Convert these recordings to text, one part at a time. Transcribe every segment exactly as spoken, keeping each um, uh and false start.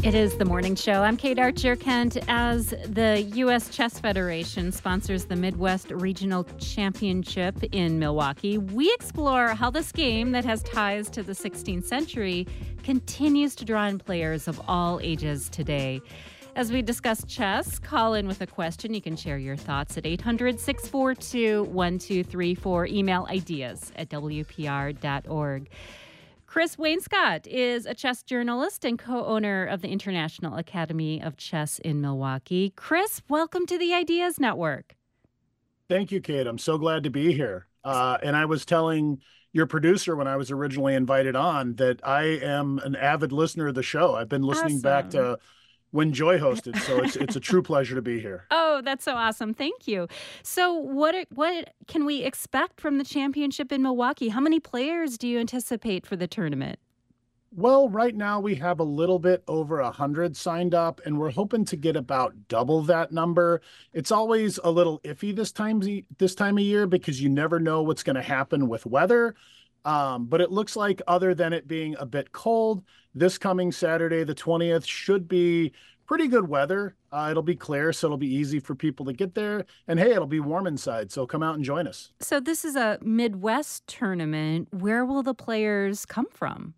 It is the morning show. I'm Kate Archer-Kent. As the U S Chess Federation sponsors the Midwest Regional Championship in Milwaukee, we explore how this game that has ties to the sixteenth century continues to draw in players of all ages today. As we discuss chess, call in with a question. You can share your thoughts at eight hundred, six four two, one two three four. Email ideas at w p r dot org. Chris Wainscott is a chess journalist and co-owner of the International Academy of Chess in Milwaukee. Chris, welcome to the Ideas Network. Thank you, Kate. I'm so glad to be here. Uh, and I was telling your producer when I was originally invited on that I am an avid listener of the show. I've been listening Awesome. back to when Joy hosted, so it's it's a true pleasure to be here. Oh, that's so awesome. Thank you. So what are, what can we expect from the championship in Milwaukee? How many players do you anticipate for the tournament? Well, right now we have a little bit over one hundred signed up, and we're hoping to get about double that number. It's always a little iffy this time, this time of year because you never know what's going to happen with weather. Um, but it looks like, other than it being a bit cold, this coming Saturday, the twentieth, should be pretty good weather. Uh, it'll be clear, so it'll be easy for people to get there. And hey, it'll be warm inside, so come out and join us. So this is a Midwest tournament. Where will the players come from?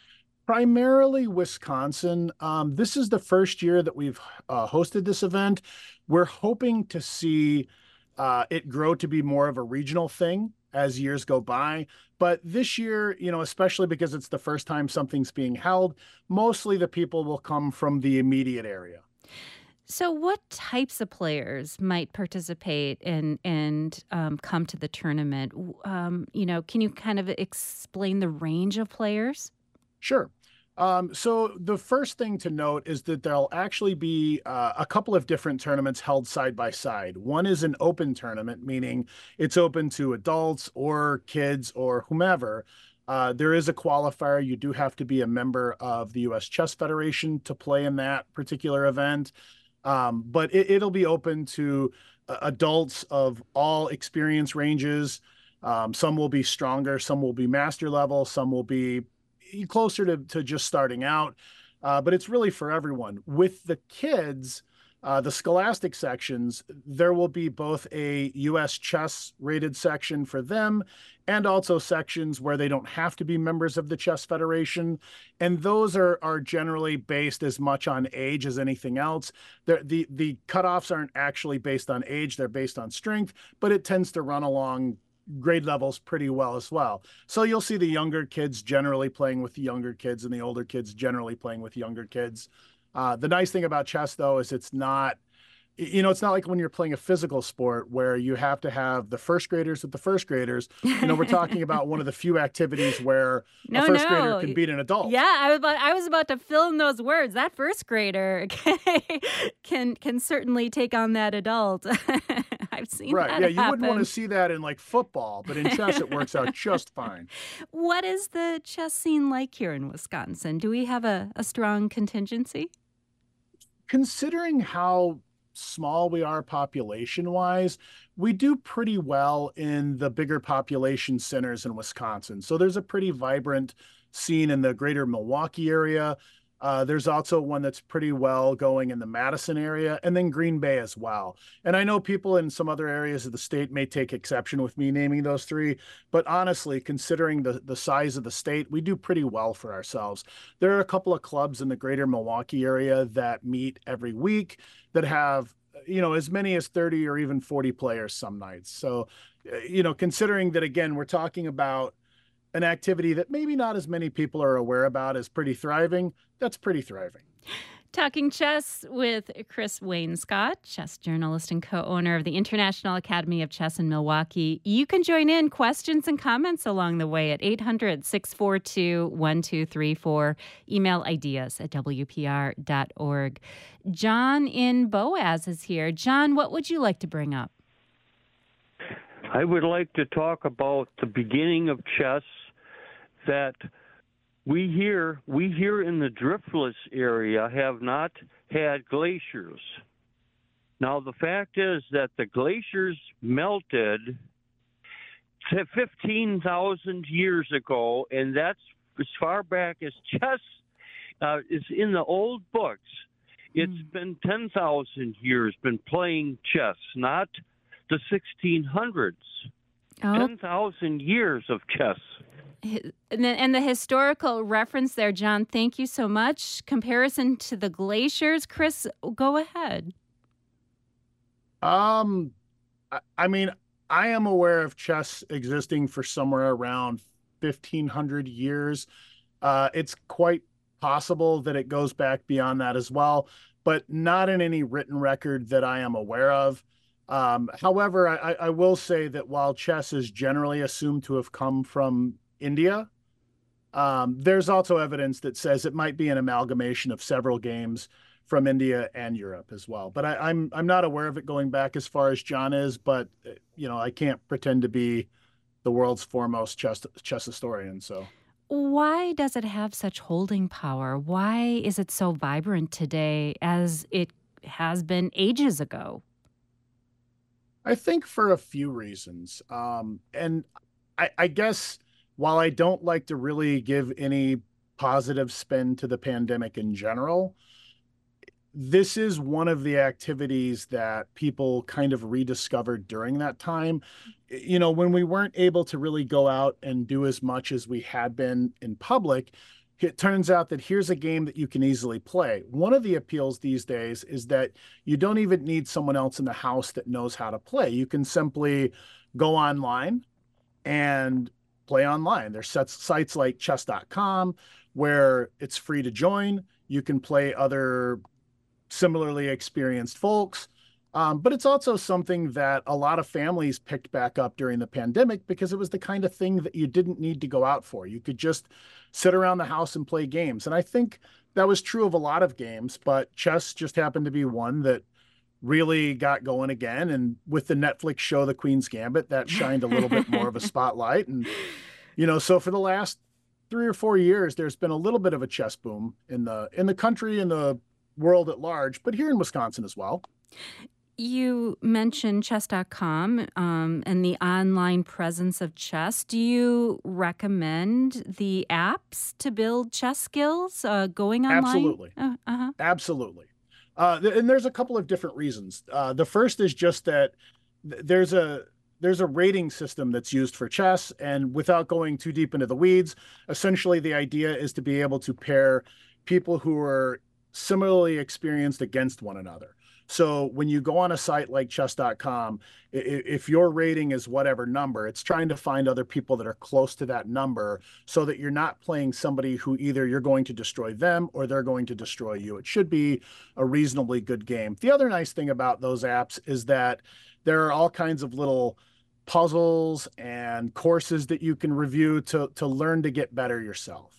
Primarily Wisconsin. Um, this is the first year that we've uh, hosted this event. We're hoping to see uh, it grow to be more of a regional thing as years go by. But this year, you know, especially because it's the first time something's being held, mostly the people will come from the immediate area. So what types of players might participate and and um, come to the tournament? Um, you know, can you kind of explain the range of players? Sure. Um, so the first thing to note is that there'll actually be uh, a couple of different tournaments held side by side. One is an open tournament, meaning it's open to adults or kids or whomever. Uh, there is a qualifier. You do have to be a member of the U S Chess Federation to play in that particular event. Um, but it, it'll be open to uh, adults of all experience ranges. Um, some will be stronger, some will be master level, some will be closer to, to just starting out, uh, but it's really for everyone. With the kids, uh, the scholastic sections, there will be both a U S chess rated section for them and also sections where they don't have to be members of the Chess Federation. And those are, are generally based as much on age as anything else. They're, the, the cutoffs aren't actually based on age, they're based on strength, but it tends to run along grade levels pretty well as well. So you'll see the younger kids generally playing with the younger kids and the older kids generally playing with younger kids. Uh, the nice thing about chess, though, is it's not, you know, it's not like when you're playing a physical sport where you have to have the first graders with the first graders. You know, we're talking about one of the few activities where no, a first no. grader can beat an adult. Yeah, I was about, I was about to fill in those words. That first grader can can certainly take on that adult. I've seen right. that Yeah, you happen. wouldn't want to see that in like football, but in chess it works out just fine. What is the chess scene like here in Wisconsin? Do we have a, a strong contingency? Considering how small we are population-wise, we do pretty well in the bigger population centers in Wisconsin. So there's a pretty vibrant scene in the greater Milwaukee area. Uh, there's also one that's pretty well going in the Madison area, and then Green Bay as well. And I know people in some other areas of the state may take exception with me naming those three, but honestly, considering the, the size of the state, we do pretty well for ourselves. There are a couple of clubs in the greater Milwaukee area that meet every week that have, you know, as many as thirty or even forty players some nights. So, you know, considering that, again, we're talking about an activity that maybe not as many people are aware about as pretty thriving, that's pretty thriving. Talking chess with Chris Wainscott, chess journalist and co-owner of the International Academy of Chess in Milwaukee. You can join in questions and comments along the way at eight hundred, six four two, one two three four. Email ideas at w p r dot org. John in Boaz is here. John, what would you like to bring up? I would like to talk about the beginning of chess, that we here, we here in the Driftless area have not had glaciers. Now, the fact is that the glaciers melted fifteen thousand years ago, and that's as far back as chess Uh, it's in the old books. It's Mm. been ten thousand years been playing chess, not the sixteen hundreds. Oh, ten thousand years of chess. hi- and the, and the historical reference there, John, thank you so much. Comparison to the glaciers. Chris, go ahead. Um, I, I mean, I am aware of chess existing for somewhere around fifteen hundred years. Uh, it's quite possible that it goes back beyond that as well, but not in any written record that I am aware of. Um, however, I, I will say that while chess is generally assumed to have come from India, um, there's also evidence that says it might be an amalgamation of several games from India and Europe as well. But I, I'm I'm not aware of it going back as far as John is. But uh, you know, I can't pretend to be the world's foremost chess chess historian. So Why does it have such holding power? Why is it so vibrant today as it has been ages ago? I think for a few reasons, um, and I, I guess while I don't like to really give any positive spin to the pandemic in general, this is one of the activities that people kind of rediscovered during that time. You know, when we weren't able to really go out and do as much as we had been in public, it turns out that here's a game that you can easily play. One of the appeals these days is that you don't even need someone else in the house that knows how to play. You can simply go online and play online. There's sites like chess dot com where it's free to join. You can play other similarly experienced folks. Um, but it's also something that a lot of families picked back up during the pandemic because it was the kind of thing that you didn't need to go out for. You could just sit around the house and play games. And I think that was true of a lot of games, but chess just happened to be one that really got going again. And with the Netflix show, The Queen's Gambit, that shined a little bit more of a spotlight. And, you know, so for the last three or four years, there's been a little bit of a chess boom in the in the country and the world at large, but here in Wisconsin as well. You mentioned chess dot com um, and the online presence of chess. Do you recommend the apps to build chess skills uh, going online? Absolutely. Uh, uh-huh. Absolutely. Uh, th- and there's a couple of different reasons. Uh, the first is just that th- there's a there's a rating system that's used for chess. And without going too deep into the weeds, essentially the idea is to be able to pair people who are similarly experienced against one another. So when you go on a site like chess dot com, if your rating is whatever number, it's trying to find other people that are close to that number so that you're not playing somebody who either you're going to destroy them or they're going to destroy you. It should be a reasonably good game. The other nice thing about those apps is that there are all kinds of little puzzles and courses that you can review to, to learn to get better yourself.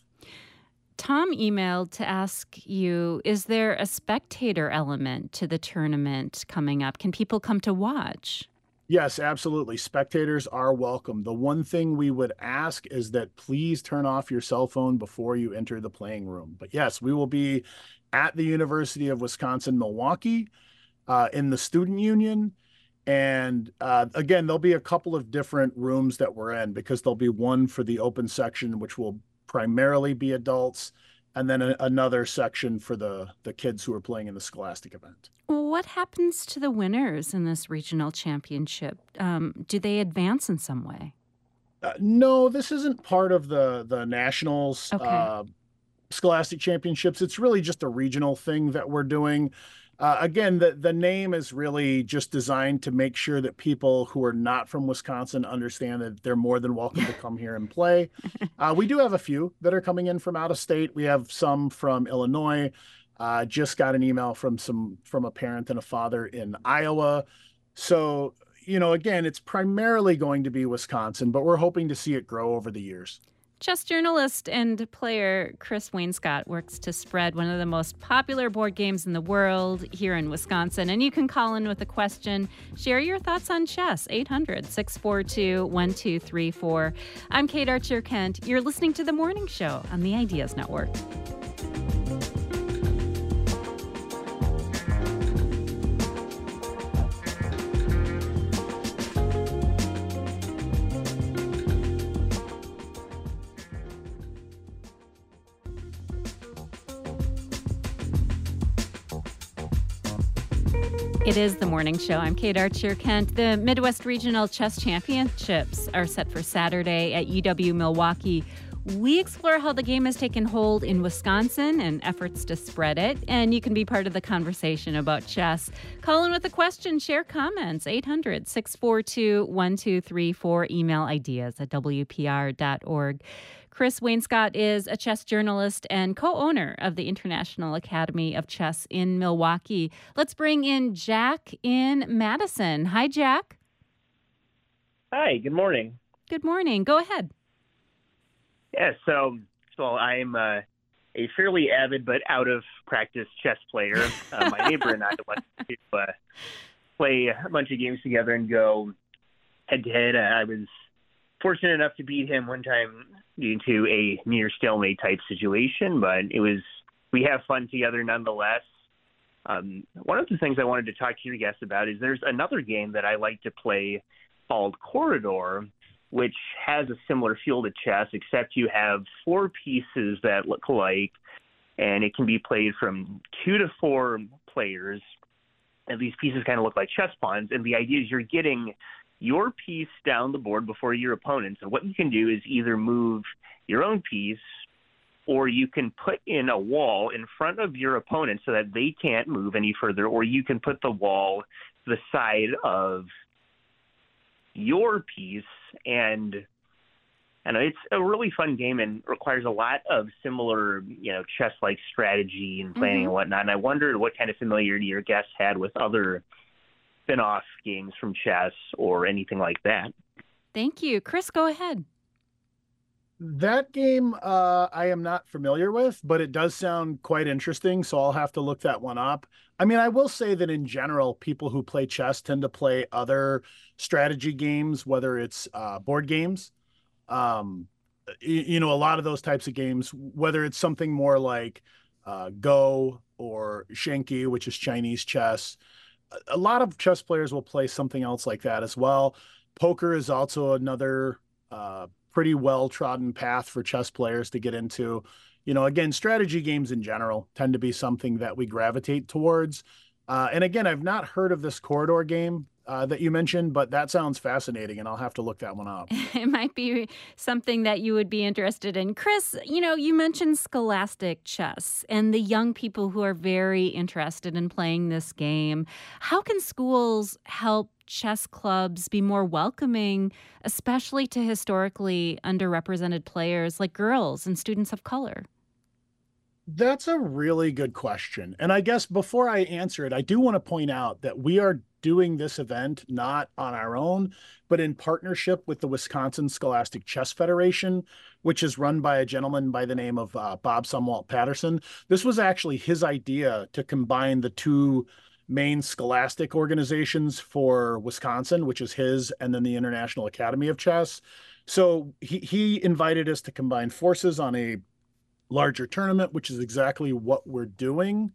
Tom emailed to ask you, is there a spectator element to the tournament coming up? Can people come to watch? Yes, absolutely. Spectators are welcome. The one thing we would ask is that please turn off your cell phone before you enter the playing room. But yes, we will be at the University of Wisconsin-Milwaukee uh, in the Student Union. And uh, again, there'll be a couple of different rooms that we're in because there'll be one for the open section, which will primarily be adults, and then a, another section for the, the kids who are playing in the Scholastic event. What happens to the winners in this regional championship? Um, do they advance in some way? Uh, no, this isn't part of the, the Nationals Okay. uh, Scholastic Championships. It's really just a regional thing that we're doing. Uh, again, the, the name is really just designed to make sure that people who are not from Wisconsin understand that they're more than welcome to come here and play. Uh, we do have a few that are coming in from out of state. We have some from Illinois. Uh, just got an email from some from a parent and a father in Iowa. So, you know, again, it's primarily going to be Wisconsin, but we're hoping to see it grow over the years. Chess journalist and player Chris Wainscott works to spread one of the most popular board games in the world here in Wisconsin. And you can call in with a question. Share your thoughts on chess, eight hundred, six four two, one two three four. I'm Kate Archer-Kent. You're listening to The Morning Show on the Ideas Network. It is the morning show. I'm Kate Archer Kent. The Midwest Regional Chess Championships are set for Saturday at U W Milwaukee. We explore how the game has taken hold in Wisconsin and efforts to spread it. And you can be part of the conversation about chess. Call in with a question, share comments, eight hundred, six four two, one two three four. Email ideas at W P R dot org. Chris Wainscott is a chess journalist and co-owner of the International Academy of Chess in Milwaukee. Let's bring in Jack in Madison. Hi, Jack. Hi, good morning. Good morning. Go ahead. Yeah, so, so I'm uh, a fairly avid but out-of-practice chess player. Uh, my neighbor and I like to uh, play a bunch of games together and go head-to-head. I was fortunate enough to beat him one time due to a near stalemate type situation, but it was we have fun together nonetheless. Um, one of the things I wanted to talk to your guests about is there's another game that I like to play called Corridor, which has a similar feel to chess, except you have four pieces that look alike, and it can be played from two to four players. And these pieces kind of look like chess pawns, and the idea is you're getting your piece down the board before your opponents. And what you can do is either move your own piece, or you can put in a wall in front of your opponent so that they can't move any further, or you can put the wall to the side of your piece. And and it's a really fun game and requires a lot of similar, you know, chess-like strategy and planning mm-hmm. and whatnot. And I wondered what kind of familiarity your guests had with other spin-off games from chess or anything like that. Thank you. Chris, go ahead. That game uh, I am not familiar with, but it does sound quite interesting, so I'll have to look that one up. I mean, I will say that in general, people who play chess tend to play other strategy games, whether it's uh, board games. Um, you, you know, a lot of those types of games, whether it's something more like uh, Go or Shenki, which is Chinese chess. A lot of chess players will play something else like that as well. Poker is also another uh, pretty well-trodden path for chess players to get into. You know, again, strategy games in general tend to be something that we gravitate towards. Uh, and again, I've not heard of this Corridor game uh, that you mentioned, but that sounds fascinating, and I'll have to look that one up. It might be something that you would be interested in. Chris, you know, you mentioned Scholastic Chess and the young people who are very interested in playing this game. How can schools help chess clubs be more welcoming, especially to historically underrepresented players like girls and students of color? That's a really good question. And I guess before I answer it, I do want to point out that we are doing this event not on our own, but in partnership with the Wisconsin Scholastic Chess Federation, which is run by a gentleman by the name of uh, Bob Sumwalt Patterson. This was actually his idea to combine the two main scholastic organizations for Wisconsin, which is his, and then the International Academy of Chess. So he, he invited us to combine forces on a larger tournament, which is exactly what we're doing.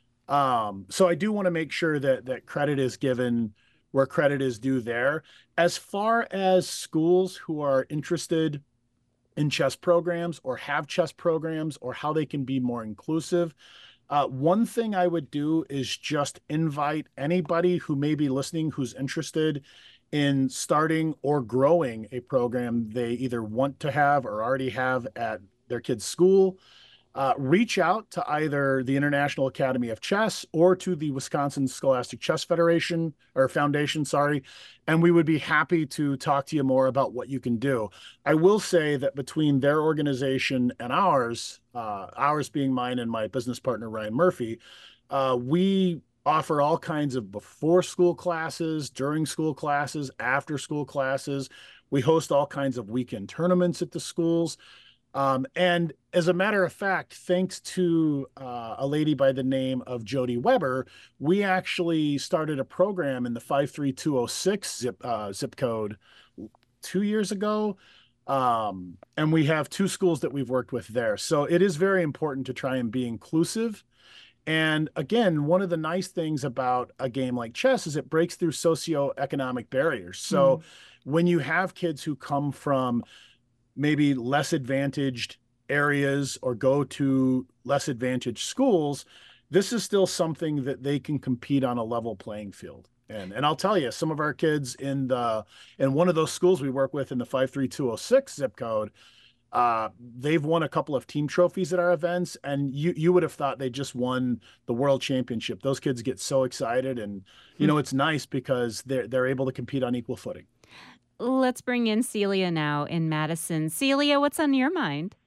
Um, so I do want to make sure that that credit is given where credit is due there. As far as schools who are interested in chess programs or have chess programs or how they can be more inclusive, uh, one thing I would do is just invite anybody who may be listening who's interested in starting or growing a program they either want to have or already have at their kid's school. Uh, reach out to either the International Academy of Chess or to the Wisconsin Scholastic Chess Federation or Foundation, sorry, and we would be happy to talk to you more about what you can do. I will say that between their organization and ours, uh, ours being mine and my business partner, Ryan Murphy, uh, we offer all kinds of before school classes, during school classes, after school classes. We host all kinds of weekend tournaments at the schools. Um, and as a matter of fact, thanks to uh, a lady by the name of Jody Weber, we actually started a program in the five three two oh six zip, uh, zip code two years ago. Um, and we have two schools that we've worked with there. So it is very important to try and be inclusive. And again, one of the nice things about a game like chess is it breaks through socioeconomic barriers. So mm. when you have kids who come from maybe less advantaged areas or go to less advantaged schools, this is still something that they can compete on a level playing field. And and I'll tell you, some of our kids in the in one of those schools we work with in the five three two oh six zip code, uh, they've won a couple of team trophies at our events, and you you would have thought they just won the world championship. Those kids get so excited, and you know it's nice because they're they're able to compete on equal footing. Let's bring in Celia now in Madison. Celia, what's on your mind?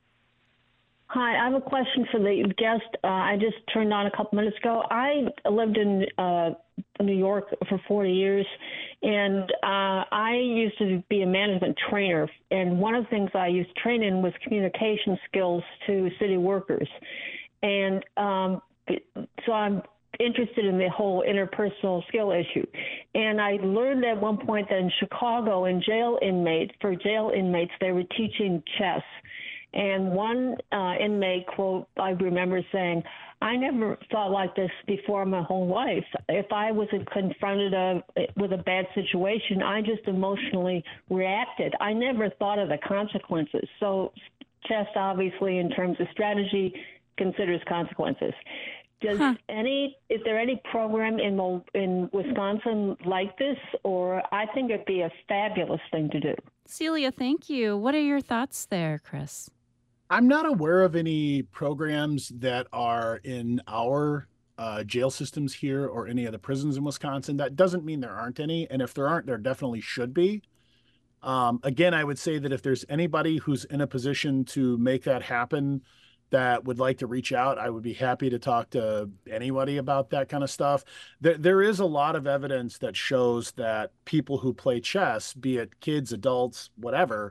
Hi, I have a question for the guest. Uh, I just turned on a couple minutes ago. I lived in uh, New York for forty years, and uh, I used to be a management trainer. And one of the things I used to train in was communication skills to city workers. And um, so I'm interested in the whole interpersonal skill issue. And I learned at one point that in Chicago, in jail inmates, for jail inmates, they were teaching chess. And one uh, inmate, quote, I remember saying, I never thought like this before my whole life. If I was confronted a, with a bad situation, I just emotionally reacted. I never thought of the consequences. So chess, obviously, in terms of strategy, considers consequences. Does huh. any is there any program in in Wisconsin like this? Or I think it'd be a fabulous thing to do. Celia, thank you. What are your thoughts there, Chris? I'm not aware of any programs that are in our uh, jail systems here or any of the prisons in Wisconsin. That doesn't mean there aren't any. And if there aren't, there definitely should be. Um, again, I would say that if there's anybody who's in a position to make that happen that would like to reach out, I would be happy to talk to anybody about that kind of stuff. There, there is a lot of evidence that shows that people who play chess, be it kids, adults, whatever,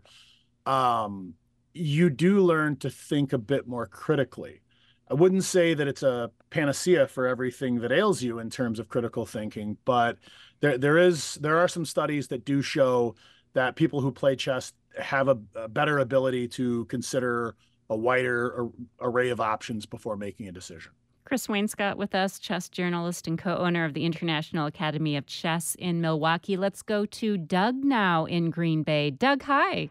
um, you do learn to think a bit more critically. I wouldn't say that it's a panacea for everything that ails you in terms of critical thinking, but there there is there are some studies that do show that people who play chess have a, a better ability to consider a wider array of options before making a decision. Chris Wainscott with us, chess journalist and co-owner of the International Academy of Chess in Milwaukee. Let's go to Doug now in Green Bay. Doug, hi.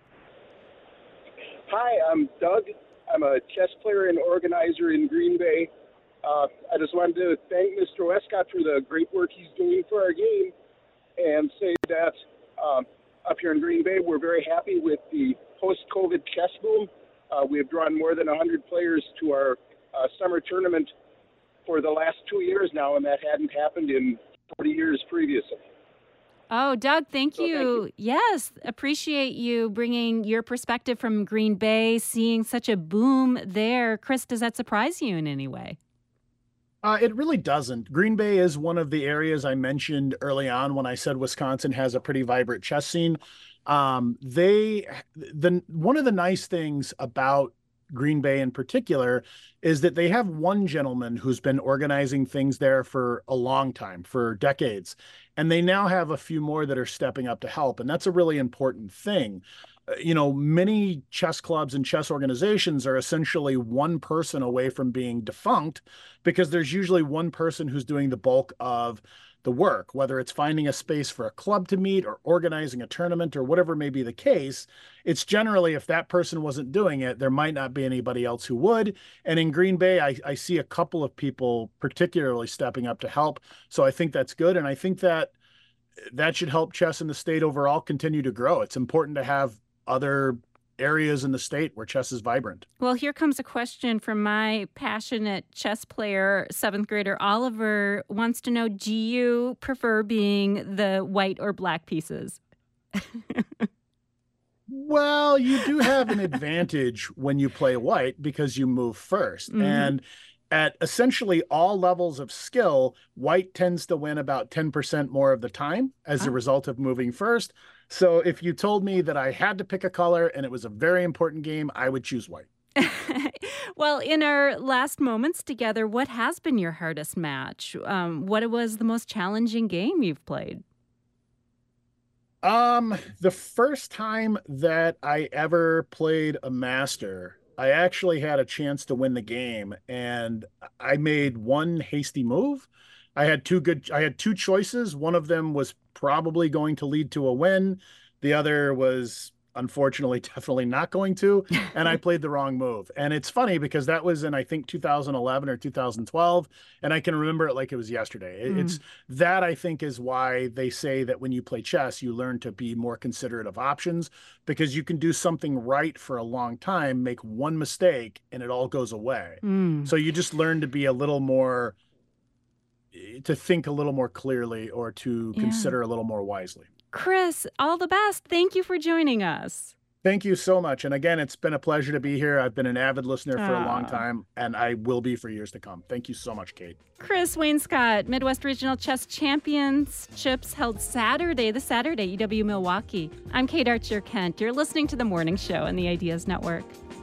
Hi, I'm Doug. I'm a chess player and organizer in Green Bay. Uh, I just wanted to thank Mister Westcott for the great work he's doing for our game and say that um, up here in Green Bay, we're very happy with the post-COVID chess boom. Uh, we have drawn more than one hundred players to our uh, summer tournament for the last two years now, and that hadn't happened in forty years previously. Oh, Doug, thank so you. Thank you. Yes, appreciate you bringing your perspective from Green Bay, seeing such a boom there. Chris, does that surprise you in any way? Uh, it really doesn't. Green Bay is one of the areas I mentioned early on when I said Wisconsin has a pretty vibrant chess scene. Um, they, the one of the nice things about Green Bay in particular is that they have one gentleman who's been organizing things there for a long time, for decades. And they now have a few more that are stepping up to help. And that's a really important thing. Uh, you know, many chess clubs and chess organizations are essentially one person away from being defunct because there's usually one person who's doing the bulk of the work, whether it's finding a space for a club to meet or organizing a tournament or whatever may be the case. It's generally, if that person wasn't doing it, there might not be anybody else who would. And in Green Bay, I, I see a couple of people particularly stepping up to help. So I think that's good. And I think that that should help chess in the state overall continue to grow. It's important to have other areas in the state where chess is vibrant. Well, here comes a question from my passionate chess player, seventh grader Oliver wants to know, do you prefer being the white or black pieces? Well, you do have an advantage when you play white because you move first. Mm-hmm. And at essentially all levels of skill, white tends to win about ten percent more of the time as oh. a result of moving first. So if you told me that I had to pick a color and it was a very important game, I would choose white. Well, in our last moments together, what has been your hardest match? Um, what was the most challenging game you've played? Um, the first time that I ever played a master, I actually had a chance to win the game, and I made one hasty move. I had two good, I had two choices. One of them was probably going to lead to a win. The other was unfortunately definitely not going to, and I played the wrong move. And it's funny because that was in, I think, two thousand eleven or two thousand twelve, and I can remember it like it was yesterday. It- Mm. It's that, I think, is why they say that when you play chess, you learn to be more considerate of options, because you can do something right for a long time, make one mistake, and it all goes away. Mm. So you just learn to be a little more, to think a little more clearly, or to Yeah. consider a little more wisely. Chris, all the best. Thank you for joining us. Thank you so much. And again, it's been a pleasure to be here. I've been an avid listener for a long Aw. time, and I will be for years to come. Thank you so much, Kate. Chris Wainscott, Midwest Regional Chess Championships held Saturday, this Saturday, E W Milwaukee. I'm Kate Archer Kent. You're listening to The Morning Show on the Ideas Network.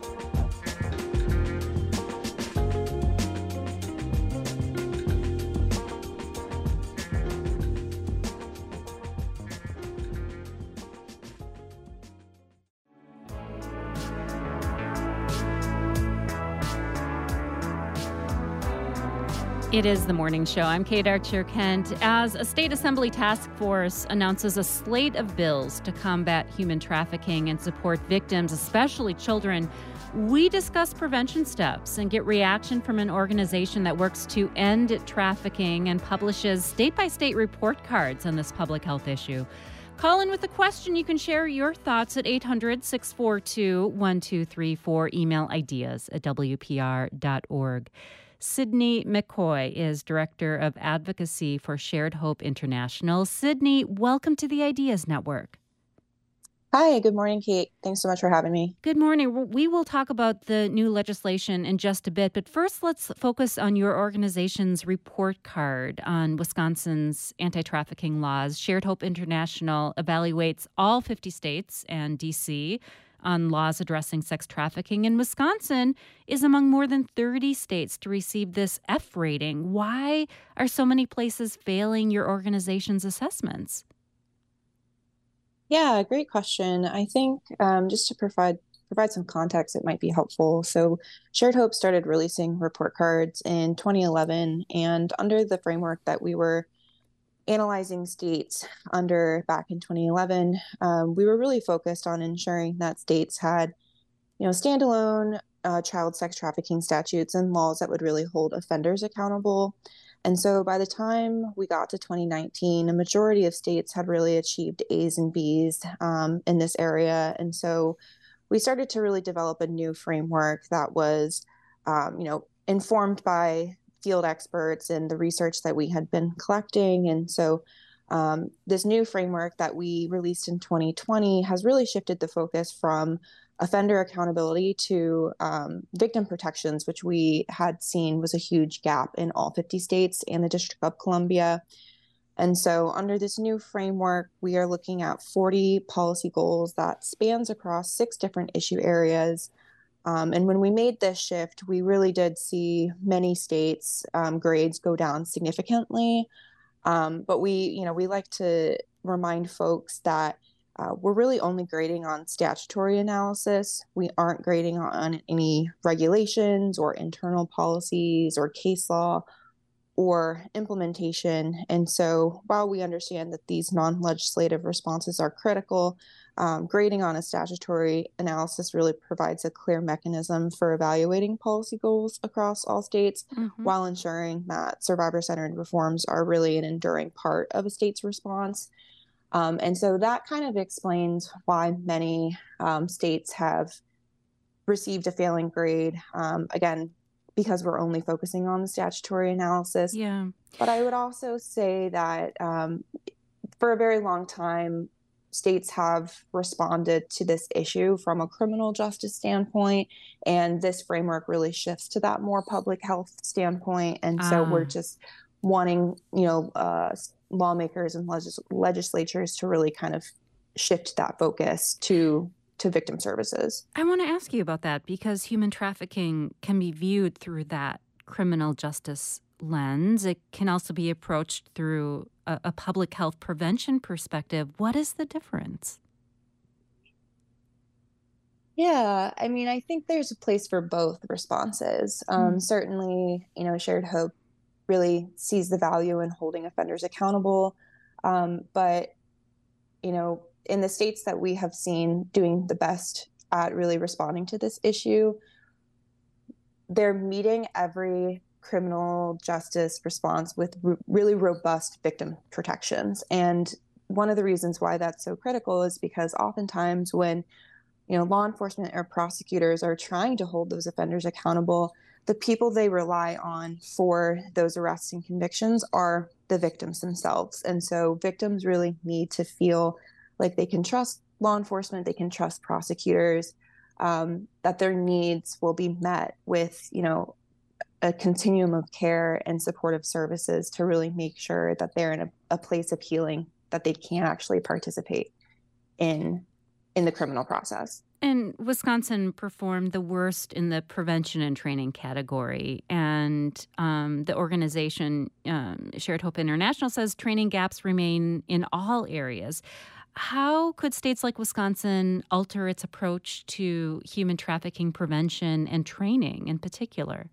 It is The Morning Show. I'm Kate Archer Kent. As a state assembly task force announces a slate of bills to combat human trafficking and support victims, especially children, we discuss prevention steps and get reaction from an organization that works to end trafficking and publishes state-by-state report cards on this public health issue. Call in with a question. You can share your thoughts at eight hundred, six four two, one two three four. Email ideas at w p r dot org. Sydney McCoy is Director of Advocacy for Shared Hope International. Sydney, welcome to the Ideas Network. Hi, good morning, Kate. Thanks so much for having me. Good morning. We will talk about the new legislation in just a bit, but first let's focus on your organization's report card on Wisconsin's anti-trafficking laws. Shared Hope International evaluates all fifty states and D C on laws addressing sex trafficking, and Wisconsin is among more than thirty states to receive this F rating. Why are so many places failing your organization's assessments? Yeah, great question. I think um, just to provide provide some context, it might be helpful. So Shared Hope started releasing report cards in twenty eleven, and under the framework that we were analyzing states under back in twenty eleven, um, we were really focused on ensuring that states had, you know, standalone uh, child sex trafficking statutes and laws that would really hold offenders accountable. And so by the time we got to twenty nineteen, a majority of states had really achieved A's and B's um, in this area. And so we started to really develop a new framework that was, um, you know, informed by field experts and the research that we had been collecting. And so um, this new framework that we released in twenty twenty has really shifted the focus from offender accountability to um, victim protections, which we had seen was a huge gap in all fifty states and the District of Columbia. And so under this new framework, we are looking at forty policy goals that spans across six different issue areas. Um, and when we made this shift, we really did see many states' um, grades go down significantly. Um, but we, you know, we like to remind folks that uh, we're really only grading on statutory analysis. We aren't grading on any regulations or internal policies or case law or implementation. And so while we understand that these non-legislative responses are critical, um, grading on a statutory analysis really provides a clear mechanism for evaluating policy goals across all states, Mm-hmm. while ensuring that survivor-centered reforms are really an enduring part of a state's response. Um, and so that kind of explains why many um, states have received a failing grade. Um, again, because we're only focusing on the statutory analysis. Yeah. But I would also say that um, for a very long time, states have responded to this issue from a criminal justice standpoint, and this framework really shifts to that more public health standpoint. And so Ah. we're just wanting, you know, uh, lawmakers and legis- legislatures to really kind of shift that focus to to victim services. I want to ask you about that because human trafficking can be viewed through that criminal justice lens. It can also be approached through a, a public health prevention perspective. What is the difference? Yeah, I mean, I think there's a place for both responses. Um, Mm. Certainly, you know, Shared Hope really sees the value in holding offenders accountable. Um, but, you know, in the states that we have seen doing the best at really responding to this issue, they're meeting every criminal justice response with r- really robust victim protections. And one of the reasons why that's so critical is because oftentimes when, you know, law enforcement or prosecutors are trying to hold those offenders accountable, the people they rely on for those arrests and convictions are the victims themselves. And so victims really need to feel like they can trust law enforcement, they can trust prosecutors, um, that their needs will be met with, you know, a continuum of care and supportive services to really make sure that they're in a, a place of healing, that they can actually participate in in the criminal process. And Wisconsin performed the worst in the prevention and training category. And um, the organization, um, Shared Hope International, says training gaps remain in all areas. How could states like Wisconsin alter its approach to human trafficking prevention and training in particular?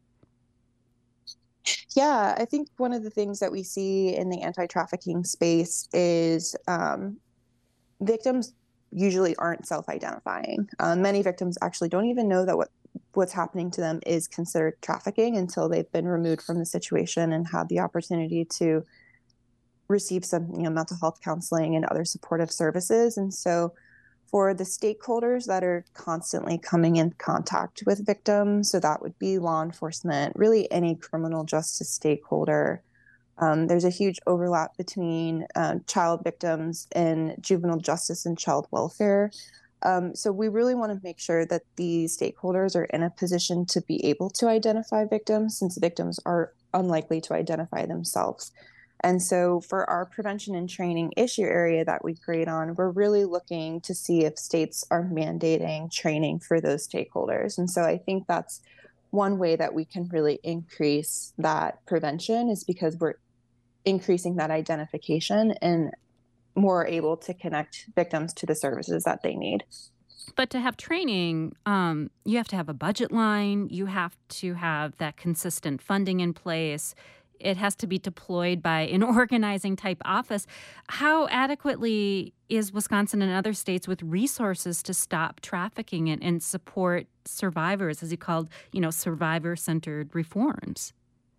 Yeah, I think one of the things that we see in the anti-trafficking space is um, victims usually aren't self-identifying. Um, many victims actually don't even know that what what's happening to them is considered trafficking until they've been removed from the situation and had the opportunity to receive some, you know, mental health counseling and other supportive services. And so for the stakeholders that are constantly coming in contact with victims, so that would be law enforcement, really any criminal justice stakeholder, Um, there's a huge overlap between uh, child victims and juvenile justice and child welfare. Um, so we really want to make sure that these stakeholders are in a position to be able to identify victims, since victims are unlikely to identify themselves. And so for our prevention and training issue area that we grade on, we're really looking to see if states are mandating training for those stakeholders. And so I think that's one way that we can really increase that prevention, is because we're increasing that identification and more able to connect victims to the services that they need. But to have training, um, you have to have a budget line. You have to have that consistent funding in place. It has to be deployed by an organizing type office. How adequately is Wisconsin and other states with resources to stop trafficking and, and support survivors, as you called, you know, survivor-centered reforms?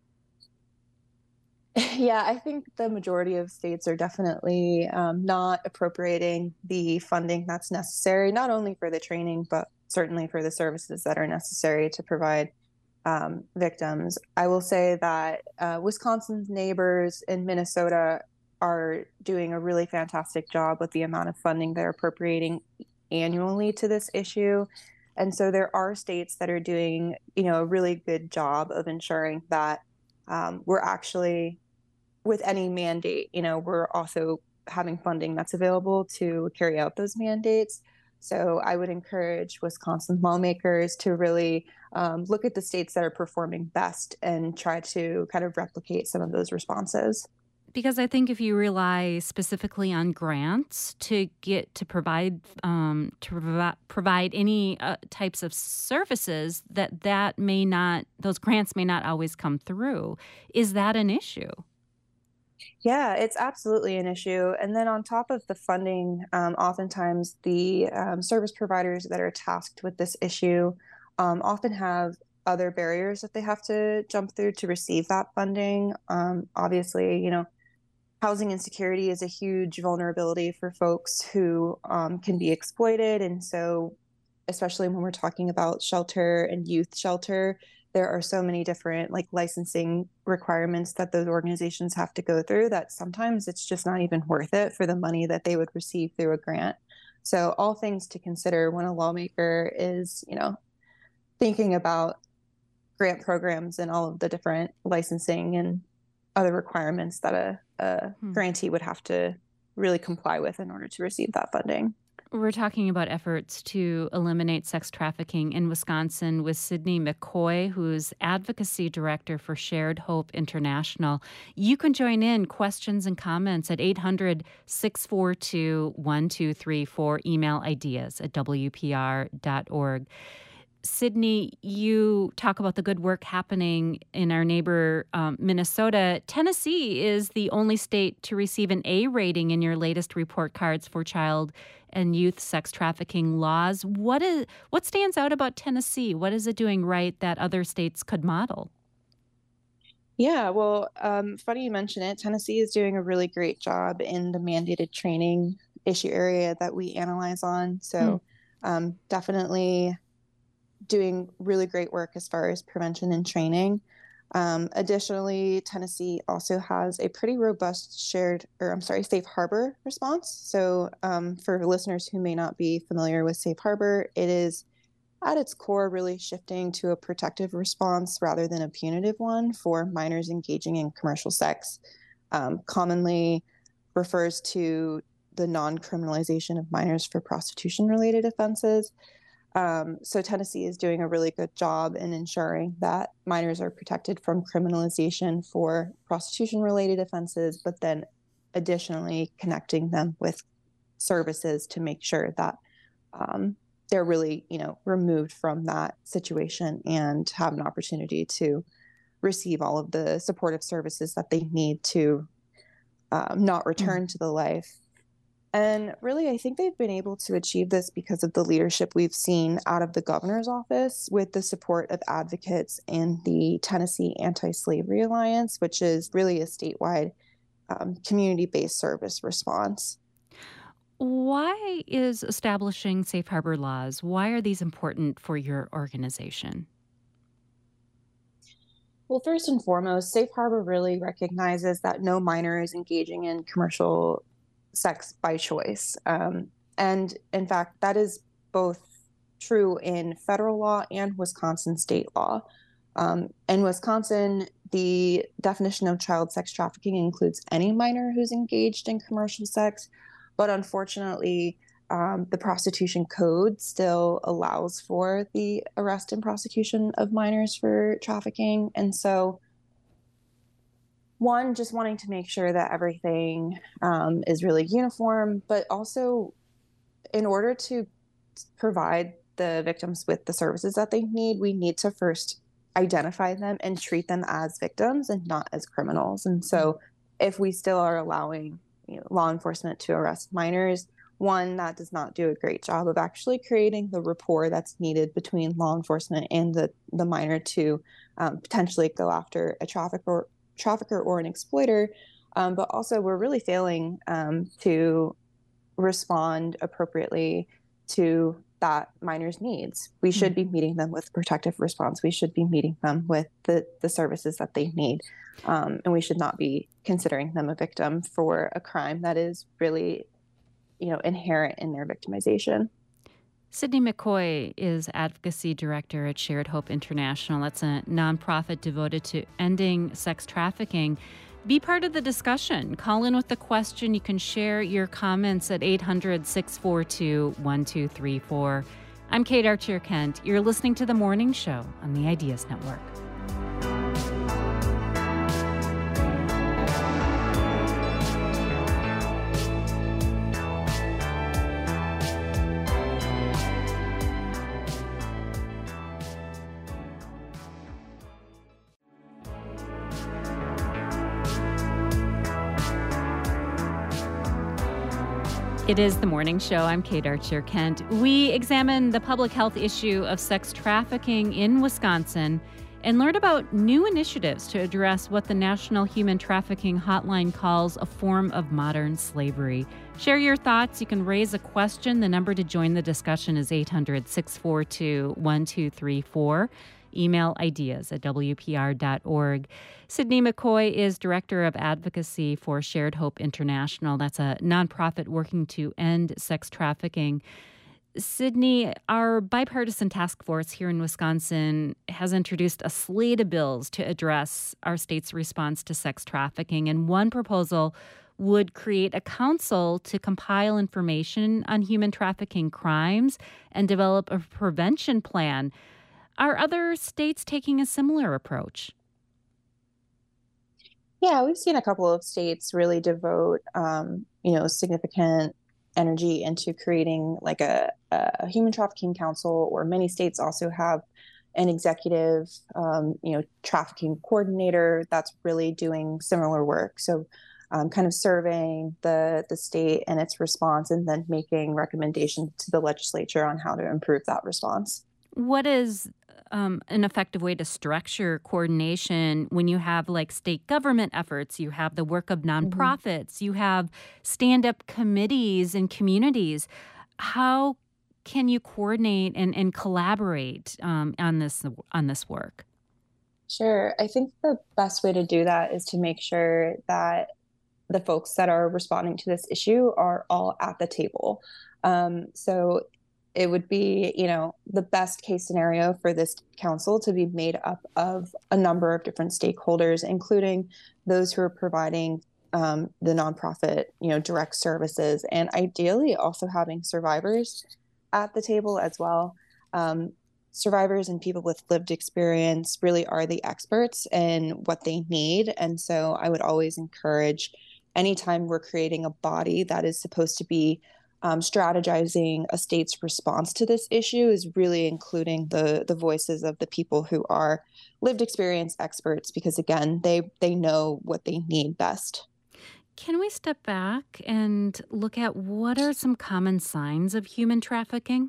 Yeah, I think the majority of states are definitely um, not appropriating the funding that's necessary, not only for the training, but certainly for the services that are necessary to provide um, victims. I will say that uh, Wisconsin's neighbors in Minnesota are doing a really fantastic job with the amount of funding they're appropriating annually to this issue. And so there are states that are doing, you know, a really good job of ensuring that um, we're actually, with any mandate, you know, we're also having funding that's available to carry out those mandates. So I would encourage Wisconsin lawmakers to really um, look at the states that are performing best and try to kind of replicate some of those responses. Because I think if you rely specifically on grants to get to provide um, to provi- provide any uh, types of services, that that may not, those grants may not always come through. Is that an issue? Yeah, it's absolutely an issue. And then on top of the funding, um, oftentimes the um, service providers that are tasked with this issue um, often have other barriers that they have to jump through to receive that funding. Um, obviously, you know, housing insecurity is a huge vulnerability for folks who um, can be exploited. And so, especially when we're talking about shelter and youth shelter, there are so many different like licensing requirements that those organizations have to go through that sometimes it's just not even worth it for the money that they would receive through a grant. So all things to consider when a lawmaker is, you know, thinking about grant programs and all of the different licensing and other requirements that a, a hmm. grantee would have to really comply with in order to receive that funding. We're talking about efforts to eliminate sex trafficking in Wisconsin with Sydney McCoy, who's Advocacy Director for Shared Hope International. You can join in questions and comments at eight hundred, six four two, one two three four. Email ideas at W P R dot org. Sydney, you talk about the good work happening in our neighbor, um, Minnesota. Tennessee is the only state to receive an A rating in your latest report cards for child and youth sex trafficking laws. What is what stands out about Tennessee? What is it doing right that other states could model? Yeah, well, um, funny you mention it. Tennessee is doing a really great job in the mandated training issue area that we analyze on. So um, definitely doing really great work as far as prevention and training. Um, additionally, Tennessee also has a pretty robust shared, or I'm sorry, safe harbor response. So um, for listeners who may not be familiar with safe harbor, it is at its core really shifting to a protective response rather than a punitive one for minors engaging in commercial sex. Um, commonly refers to the non-criminalization of minors for prostitution-related offenses. Um, so Tennessee is doing a really good job in ensuring that minors are protected from criminalization for prostitution-related offenses, but then additionally connecting them with services to make sure that um, they're really, you know, removed from that situation and have an opportunity to receive all of the supportive services that they need to um, not return to the life. And really, I think they've been able to achieve this because of the leadership we've seen out of the governor's office with the support of advocates and the Tennessee Anti-Slavery Alliance, which is really a statewide um, community-based service response. Why is establishing safe harbor laws, why are these important for your organization? Well, first and foremost, safe harbor really recognizes that no minor is engaging in commercial sex by choice. Um, and in fact, that is both true in federal law and Wisconsin state law. Um, in Wisconsin, the definition of child sex trafficking includes any minor who's engaged in commercial sex. But unfortunately, um, the prostitution code still allows for the arrest and prosecution of minors for trafficking. And so one, just wanting to make sure that everything um, is really uniform, but also in order to provide the victims with the services that they need, we need to first identify them and treat them as victims and not as criminals. And so if we still are allowing you know, law enforcement to arrest minors, one, that does not do a great job of actually creating the rapport that's needed between law enforcement and the, the minor to um, potentially go after a trafficker trafficker or an exploiter, um, but also we're really failing um, to respond appropriately to that minor's needs. We should be meeting them with protective response. We should be meeting them with the, the services that they need. Um, and we should not be considering them a victim for a crime that is really, you know, inherent in their victimization. Sydney McCoy is Advocacy Director at Shared Hope International. That's a nonprofit devoted to ending sex trafficking. Be part of the discussion. Call in with the question. You can share your comments at eight hundred, six four two, one two three four. I'm Kate Archer-Kent. You're listening to The Morning Show on the Ideas Network. It is The Morning Show. I'm Kate Archer-Kent. We examine the public health issue of sex trafficking in Wisconsin and learn about new initiatives to address what the National Human Trafficking Hotline calls a form of modern slavery. Share your thoughts. You can raise a question. The number to join the discussion is eight hundred, six four two, one two three four. Email ideas at w p r dot org. Sydney McCoy is Director of Advocacy for Shared Hope International. That's a nonprofit working to end sex trafficking. Sydney, our bipartisan task force here in Wisconsin has introduced a slate of bills to address our state's response to sex trafficking. And one proposal would create a council to compile information on human trafficking crimes and develop a prevention plan. Are other states taking a similar approach? Yeah, we've seen a couple of states really devote, um, you know, significant energy into creating like a, a human trafficking council, or many states also have an executive, um, you know, trafficking coordinator that's really doing similar work. So um, kind of surveying the, the state and its response, and then making recommendations to the legislature on how to improve that response. What is um, an effective way to structure coordination when you have like state government efforts, you have the work of nonprofits, mm-hmm. you have stand-up committees and communities? How can you coordinate and, and collaborate um, on this on this work? Sure. I think the best way to do that is to make sure that the folks that are responding to this issue are all at the table. Um, so it would be, you know, the best case scenario for this council to be made up of a number of different stakeholders, including those who are providing um, the nonprofit, you know, direct services, and ideally also having survivors at the table as well. Um, survivors and people with lived experience really are the experts in what they need. And so I would always encourage, anytime we're creating a body that is supposed to be um, strategizing a state's response to this issue, is really including the the voices of the people who are lived experience experts, because again, they they know what they need best. Can we step back and look at what are some common signs of human trafficking?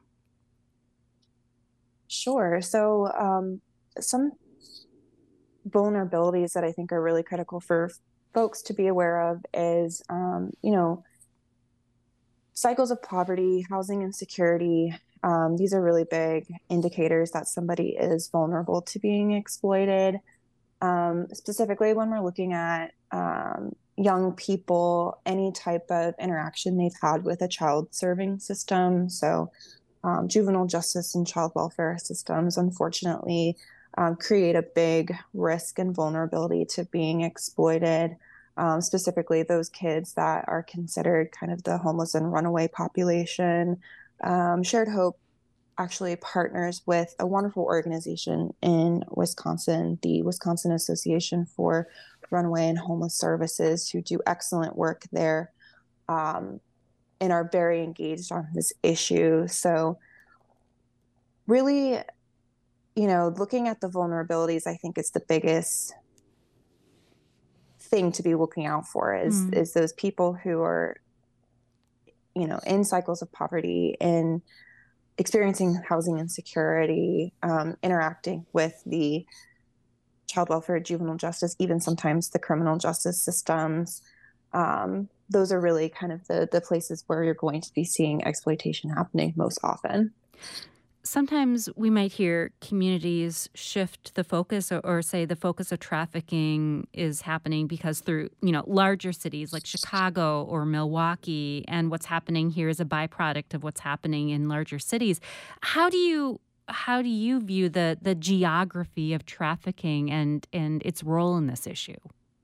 Sure. So um, some vulnerabilities that I think are really critical for folks to be aware of is, um, you know, cycles of poverty, housing insecurity. Um, these are really big indicators that somebody is vulnerable to being exploited. Um, specifically, when we're looking at um, young people, any type of interaction they've had with a child serving system. So um, juvenile justice and child welfare systems, unfortunately, um, create a big risk and vulnerability to being exploited. Um, specifically, those kids that are considered kind of the homeless and runaway population. Um, Shared Hope actually partners with a wonderful organization in Wisconsin, the Wisconsin Association for Runaway and Homeless Services, who do excellent work there um, and are very engaged on this issue. So really, you know, looking at the vulnerabilities, I think is the biggest thing to be looking out for is, mm. is those people who are, you know, in cycles of poverty and experiencing housing insecurity, um, interacting with the child welfare, juvenile justice, even sometimes the criminal justice systems. Um, those are really kind of the, the places where you're going to be seeing exploitation happening most often. Sometimes we might hear communities shift the focus or, or say the focus of trafficking is happening because through, you know, larger cities like Chicago or Milwaukee, and what's happening here is a byproduct of what's happening in larger cities. How do you how do you view the the geography of trafficking and and its role in this issue?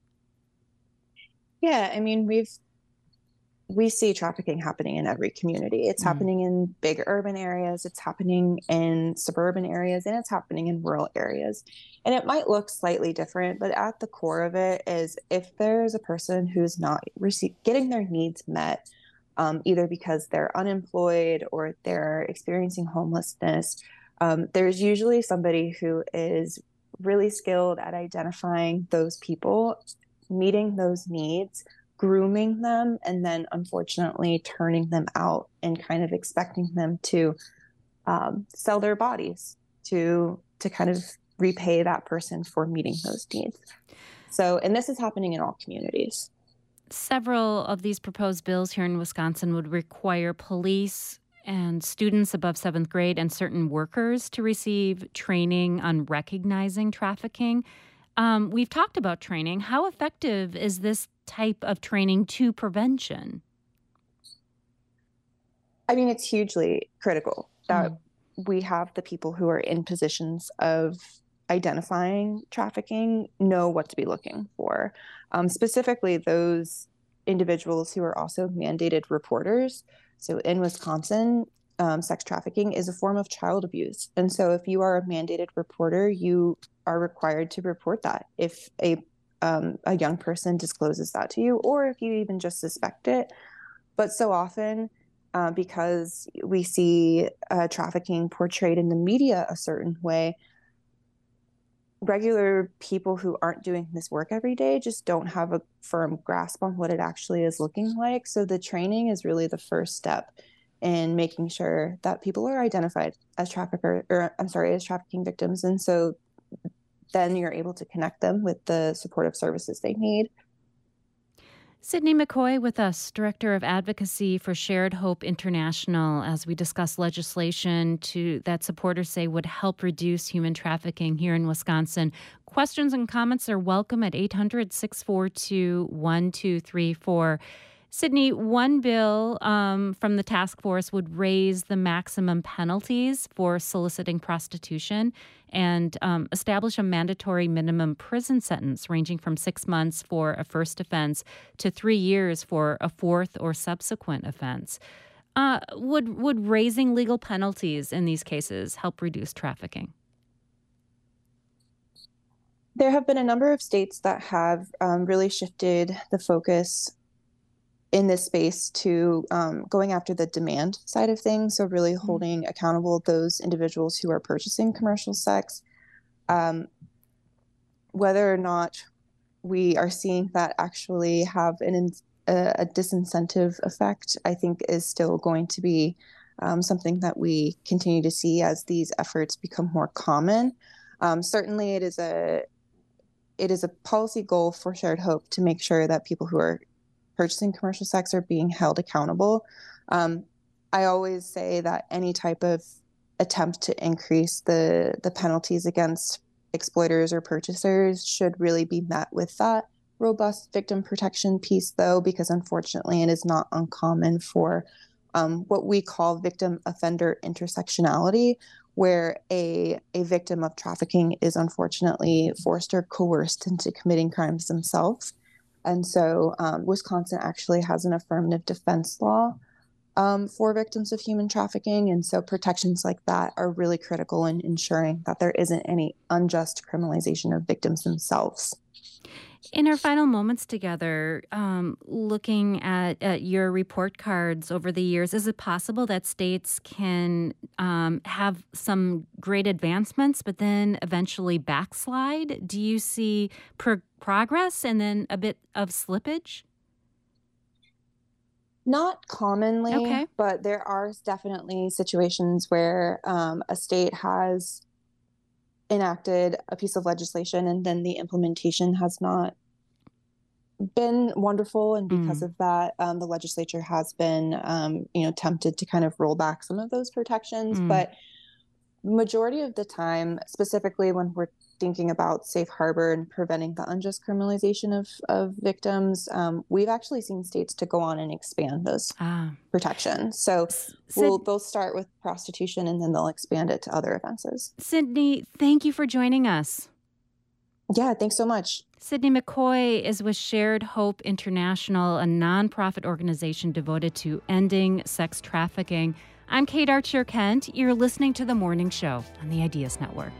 Yeah, I mean, we've we see trafficking happening in every community. It's mm. happening in big urban areas, it's happening in suburban areas, and it's happening in rural areas. And it might look slightly different, but at the core of it is if there's a person who's not rece- getting their needs met, um, either because they're unemployed or they're experiencing homelessness, um, there's usually somebody who is really skilled at identifying those people, meeting those needs, grooming them, and then unfortunately turning them out and kind of expecting them to um, sell their bodies to to kind of repay that person for meeting those needs. So, and this is happening in all communities. Several of these proposed bills here in Wisconsin would require police and students above seventh grade and certain workers to receive training on recognizing trafficking. Um, we've talked about training. How effective is this type of training to prevention? I mean, it's hugely critical that mm. we have the people who are in positions of identifying trafficking know what to be looking for. Um, specifically, those individuals who are also mandated reporters. So in Wisconsin, um, sex trafficking is a form of child abuse. And so if you are a mandated reporter, you are required to report that if a um, a young person discloses that to you, or if you even just suspect it. But so often uh, because we see uh, trafficking portrayed in the media a certain way. Regular people who aren't doing this work every day just don't have a firm grasp on what it actually is looking like. So the training is really the first step in making sure that people are identified as trafficker, or I'm sorry, as trafficking victims. And so then you're able to connect them with the supportive services they need. Sydney McCoy with us, Director of Advocacy for Shared Hope International, as we discuss legislation to that supporters say would help reduce human trafficking here in Wisconsin. Questions and comments are welcome at eight hundred, six four two, one two three four. Sydney, one bill um, from the task force would raise the maximum penalties for soliciting prostitution and um, establish a mandatory minimum prison sentence ranging from six months for a first offense to three years for a fourth or subsequent offense. Uh, would would raising legal penalties in these cases help reduce trafficking? There have been a number of states that have um, really shifted the focus in this space to um, going after the demand side of things. So really holding accountable those individuals who are purchasing commercial sex. Um, whether or not we are seeing that actually have an, a, a disincentive effect, I think is still going to be um, something that we continue to see as these efforts become more common. Um, certainly it is a it is a policy goal for Shared Hope to make sure that people who are purchasing commercial sex are being held accountable. Um, I always say that any type of attempt to increase the the penalties against exploiters or purchasers should really be met with that robust victim protection piece, though, because unfortunately it is not uncommon for um, what we call victim offender intersectionality, where a, a victim of trafficking is unfortunately forced or coerced into committing crimes themselves. And so um, Wisconsin actually has an affirmative defense law um, for victims of human trafficking. And so protections like that are really critical in ensuring that there isn't any unjust criminalization of victims themselves. In our final moments together, um, looking at, at your report cards over the years, is it possible that states can um, have some great advancements, but then eventually backslide? Do you see pro- progress and then a bit of slippage? Not commonly, okay. But there are definitely situations where um, a state has enacted a piece of legislation and then the implementation has not been wonderful, and because mm. of that um, the legislature has been um, you know tempted to kind of roll back some of those protections. mm. But majority of the time, specifically when we're thinking about safe harbor and preventing the unjust criminalization of, of victims, um, we've actually seen states to go on and expand those ah. protections. So Sid- we'll, they'll start with prostitution and then they'll expand it to other offenses. Sydney, thank you for joining us. Yeah, thanks so much. Sydney McCoy is with Shared Hope International, a nonprofit organization devoted to ending sex trafficking. I'm Kate Archer-Kent. You're listening to The Morning Show on the Ideas Network.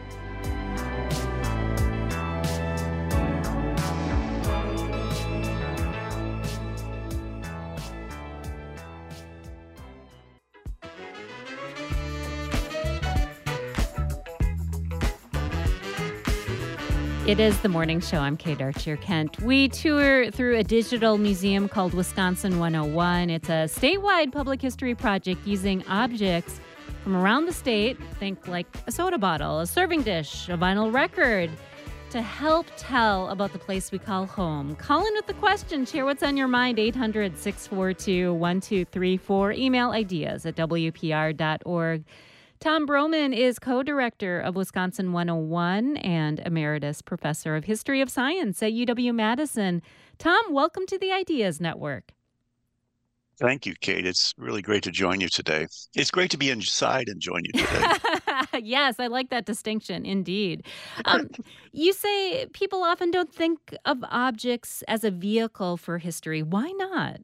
It is The Morning Show. I'm Kate Archer-Kent. We tour through a digital museum called Wisconsin one oh one. It's a statewide public history project using objects from around the state, think like a soda bottle, a serving dish, a vinyl record, to help tell about the place we call home. Call in with the question. Share what's on your mind. eight hundred, six four two, one two three four. Email ideas at w p r dot org. Tom Broman is co-director of Wisconsin one oh one and emeritus professor of history of science at U W-Madison. Tom, welcome to the Ideas Network. Thank you, Kate. It's really great to join you today. It's great to be inside and join you today. Yes, I like that distinction, indeed. Um, you say people often don't think of objects as a vehicle for history. Why not?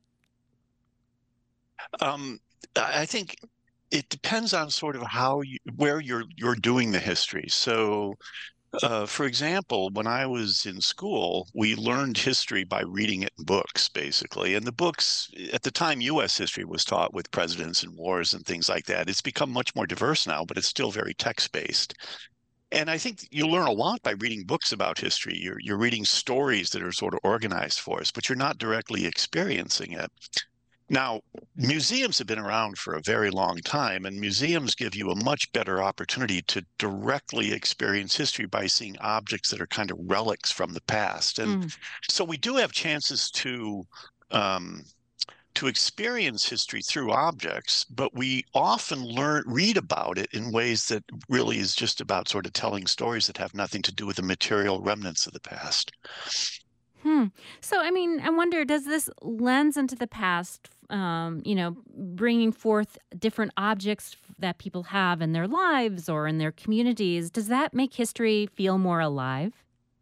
Um, I think it depends on sort of how you, where you're you're doing the history. So Uh, for example, when I was in school, we learned history by reading it in books, basically. And the books, at the time, U S history was taught with presidents and wars and things like that. It's become much more diverse now, but it's still very text-based. And I think you learn a lot by reading books about history. You're you're reading stories that are sort of organized for us, but you're not directly experiencing it. Now, museums have been around for a very long time, and museums give you a much better opportunity to directly experience history by seeing objects that are kind of relics from the past. And Mm. so we do have chances to um, to experience history through objects, but we often learn read about it in ways that really is just about sort of telling stories that have nothing to do with the material remnants of the past. Hmm. So, I mean, I wonder, does this lens into the past, um, you know, bringing forth different objects that people have in their lives or in their communities, does that make history feel more alive?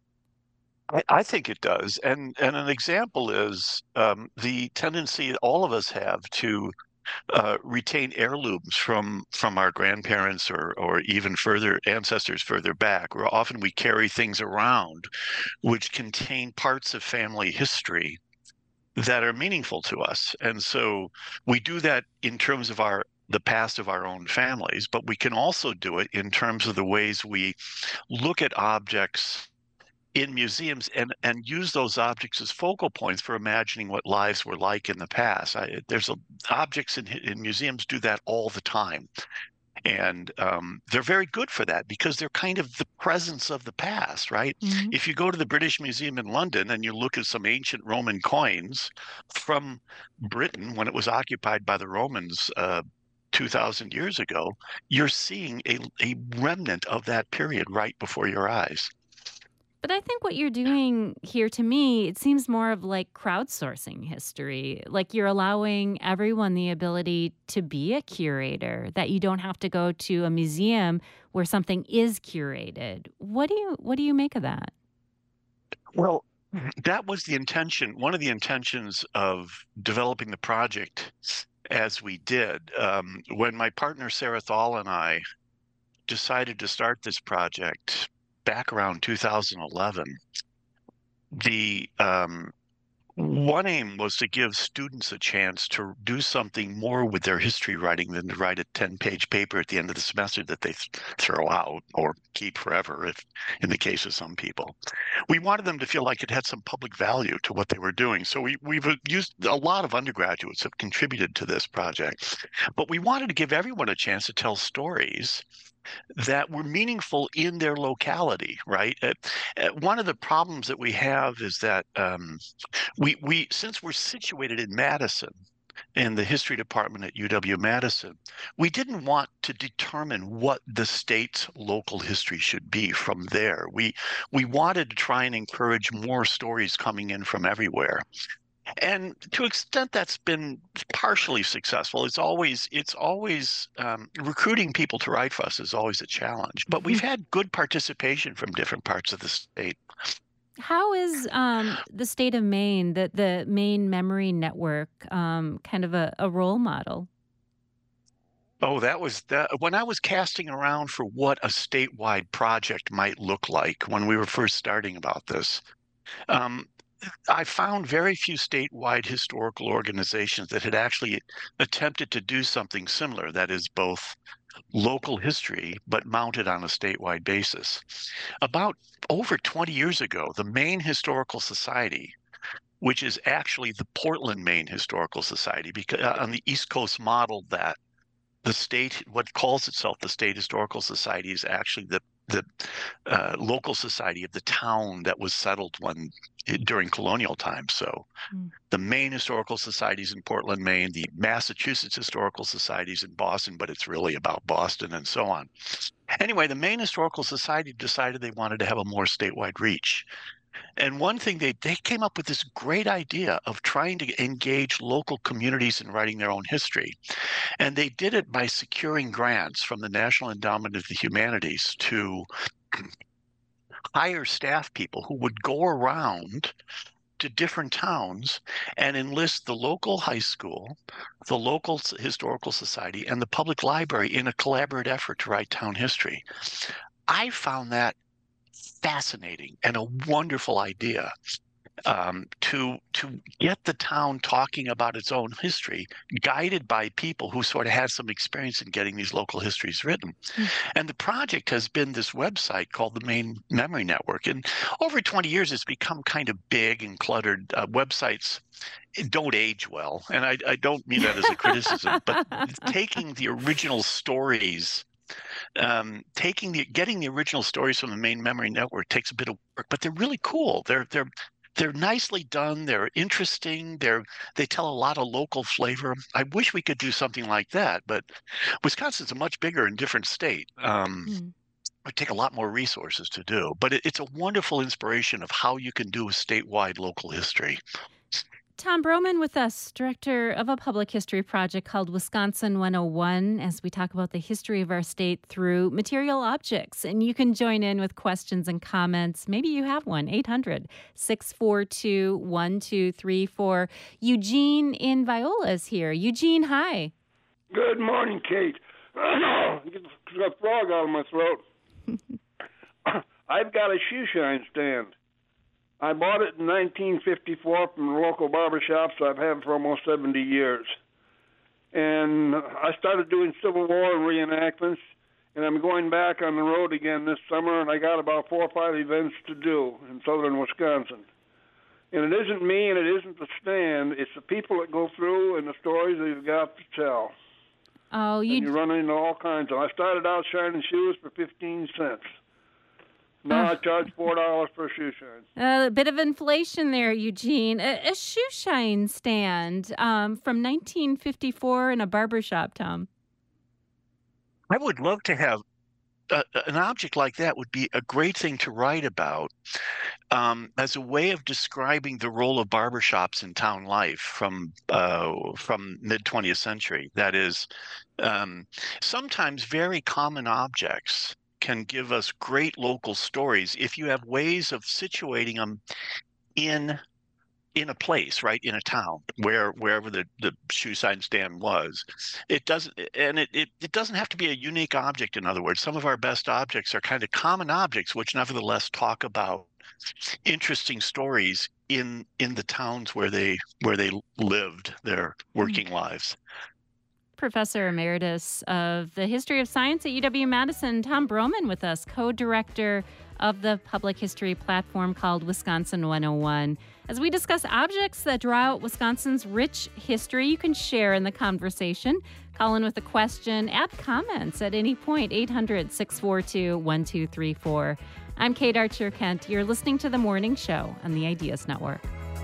I, I think it does. And and an example is um, the tendency all of us have to uh, retain heirlooms from from our grandparents or or even further ancestors further back, where often we carry things around which contain parts of family history that are meaningful to us. And so we do that in terms of our the past of our own families, but we can also do it in terms of the ways we look at objects in museums and and use those objects as focal points for imagining what lives were like in the past. I, there's a, objects in in museums do that all the time, and um, they're very good for that because they're kind of the presence of the past, right? Hmm. If you go to the British Museum in London and you look at some ancient Roman coins from Britain when it was occupied by the Romans uh, two thousand years ago, you're seeing a, a remnant of that period right before your eyes. But I think what you're doing here to me, it seems more of like crowdsourcing history. Like you're allowing everyone the ability to be a curator, that you don't have to go to a museum where something is curated. What do you what do you make of that? Well, that was the intention, one of the intentions of developing the project as we did. Um, when my partner Sarah Thal and I decided to start this project back around two thousand eleven, the um, one aim was to give students a chance to do something more with their history writing than to write a ten-page paper at the end of the semester that they th- throw out or keep forever, if in the case of some people. We wanted them to feel like it had some public value to what they were doing. So we, we've used a lot of undergraduates have contributed to this project, but we wanted to give everyone a chance to tell stories that were meaningful in their locality, right? Uh, uh, one of the problems that we have is that um, we we since we're situated in Madison, in the history department at U W Madison, we didn't want to determine what the state's local history should be from there. We we wanted to try and encourage more stories coming in from everywhere. And to an extent that's been partially successful. It's always it's always um, recruiting people to write for us is always a challenge. But we've had good participation from different parts of the state. How is um, the state of Maine, the, the Maine Memory Network, um, kind of a, a role model? Oh, that was that when I was casting around for what a statewide project might look like when we were first starting about this. Um, I found very few statewide historical organizations that had actually attempted to do something similar, that is both local history, but mounted on a statewide basis. About over twenty years ago, the Maine Historical Society, which is actually the Portland, Maine Historical Society, because uh, on the East Coast model that the state, what calls itself the State Historical Society, is actually the the uh, local society of the town that was settled when during colonial times. So Mm. the Maine Historical Societies in Portland, Maine, the Massachusetts Historical Societies in Boston, but it's really about Boston and so on. Anyway, the Maine Historical Society decided they wanted to have a more statewide reach. And one thing they they came up with this great idea of trying to engage local communities in writing their own history. And they did it by securing grants from the National Endowment of the Humanities to hire staff people who would go around to different towns and enlist the local high school, the local historical society, and the public library in a collaborative effort to write town history. I found that fascinating and a wonderful idea. Um, to to get the town talking about its own history, guided by people who sort of had some experience in getting these local histories written. Mm. And the project has been this website called the Maine Memory Network. And over twenty years, it's become kind of big and cluttered. Uh, websites don't age well. And I, I don't mean that as a criticism, but taking the original stories Um, taking the getting the original stories from the Maine Memory Network takes a bit of work, but they're really cool. They're they're they're nicely done. They're interesting. They're they tell a lot of local flavor. I wish we could do something like that, but Wisconsin's a much bigger and different state. Um, mm. It would take a lot more resources to do, but it, it's a wonderful inspiration of how you can do a statewide local history. Tom Broman with us, director of a public history project called Wisconsin one oh one, as we talk about the history of our state through material objects. And you can join in with questions and comments. Maybe you have one, eight hundred, six four two, one two three four. Eugene in Viola is here. Eugene, hi. Good morning, Kate. Get the frog out of my throat. I've got a shoe shine stand. I bought it in nineteen fifty-four from the local barber shop, so I've had it for almost seventy years. And I started doing Civil War reenactments, and I'm going back on the road again this summer, and I got about four or five events to do in southern Wisconsin. And it isn't me and it isn't the stand, it's the people that go through and the stories that you've got to tell. Oh, you... And you run into all kinds of... I started out shining shoes for fifteen cents. Now uh, I charge four dollars for a shoe shine. Uh, a bit of inflation there, Eugene. A, a shoe shine stand um, from nineteen fifty-four in a barber shop, Tom. I would love to have uh, an object like that. Would be a great thing to write about um, as a way of describing the role of barbershops in town life from uh, from mid twentieth century. That is, um, sometimes very common objects can give us great local stories if you have ways of situating them in in a place, right, in a town, where wherever the, the shoe sign stand was. It doesn't, and it, it, it doesn't have to be a unique object. In other words, some of our best objects are kind of common objects, which nevertheless talk about interesting stories in in the towns where they where they lived their working mm-hmm. lives. Professor Emeritus of the History of Science at U W-Madison, Tom Broman with us, co-director of the public history platform called Wisconsin one oh one. As we discuss objects that draw out Wisconsin's rich history, you can share in the conversation. Call in with a question, add comments at any point, eight hundred, six four two, one two three four. I'm Kate Archer-Kent. You're listening to The Morning Show on the Ideas Network.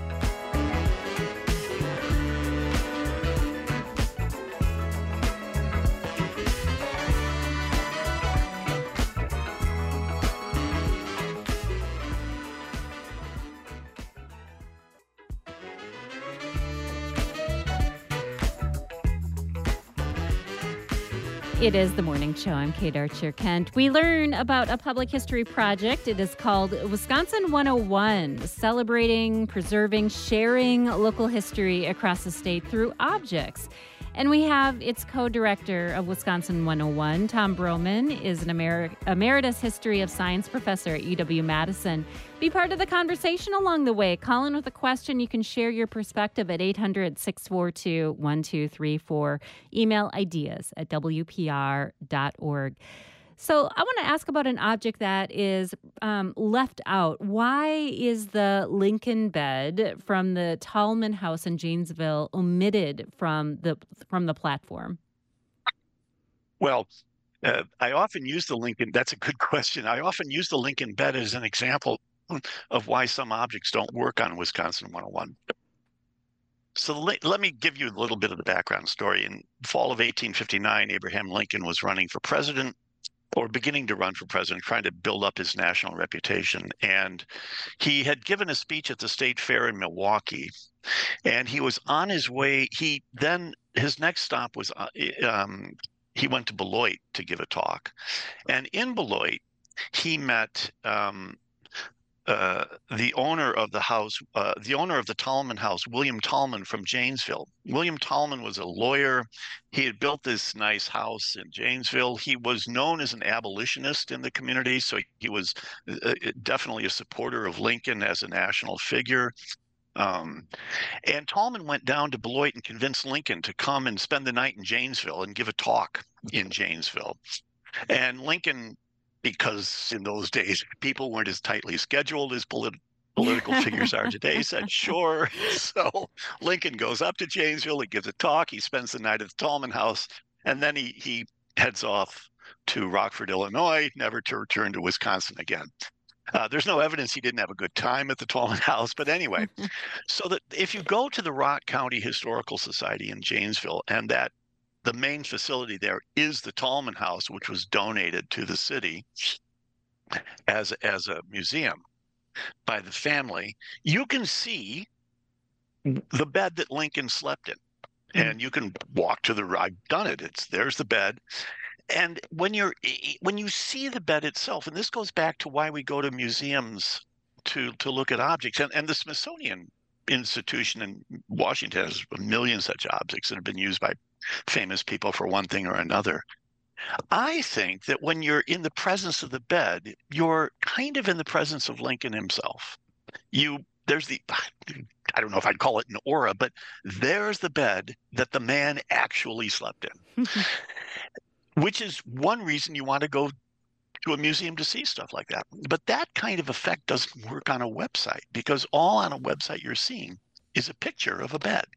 It is The Morning Show. I'm Kate Archer-Kent. We learn about a public history project. It is called Wisconsin one oh one, celebrating, preserving, sharing local history across the state through objects. And we have its co-director of Wisconsin one oh one, Tom Broman, is an Emer- emeritus history of science professor at U W-Madison. Be part of the conversation along the way. Call in with a question. You can share your perspective at eight hundred, six four two, one two three four. Email ideas at w p r dot org. So I want to ask about an object that is um, left out. Why is the Lincoln bed from the Tallman House in Janesville omitted from the from the platform? Well, uh, I often use the Lincoln. That's a good question. I often use the Lincoln bed as an example of why some objects don't work on Wisconsin one oh one. So let me give you a little bit of the background story. In fall of eighteen fifty-nine, Abraham Lincoln was running for president, or beginning to run for president, trying to build up his national reputation. And he had given a speech at the State Fair in Milwaukee, and he was on his way. He then, his next stop was, uh, um, he went to Beloit to give a talk. And in Beloit, he met um, uh, the owner of the house, uh, the owner of the Tallman House, William Tallman from Janesville. William Tallman was a lawyer. He had built this nice house in Janesville. He was known as an abolitionist in the community, so he was uh, definitely a supporter of Lincoln as a national figure. Um, and Tallman went down to Beloit and convinced Lincoln to come and spend the night in Janesville and give a talk in Janesville. And Lincoln, because in those days people weren't as tightly scheduled as polit- political figures are today, said sure. So Lincoln goes up to Janesville, he gives a talk, he spends the night at the Tallman House, and then he, he heads off to Rockford, Illinois, never to return to Wisconsin again. Uh, there's no evidence he didn't have a good time at the Tallman House, but anyway, so that if you go to the Rock County Historical Society in Janesville, and that the main facility there is the Tallman House, which was donated to the city as, as a museum by the family, you can see the bed that Lincoln slept in. Mm-hmm. And you can walk to the, I've done it, it's, there's the bed. And when you're, when you see the bed itself, and this goes back to why we go to museums to, to look at objects, and, and the Smithsonian Institution in Washington has a million such objects that have been used by famous people for one thing or another. I think that when you're in the presence of the bed, you're kind of in the presence of Lincoln himself. You, there's the, I don't know if I'd call it an aura, but there's the bed that the man actually slept in, which is one reason you want to go to a museum to see stuff like that. But that kind of effect doesn't work on a website, because all on a website you're seeing is a picture of a bed.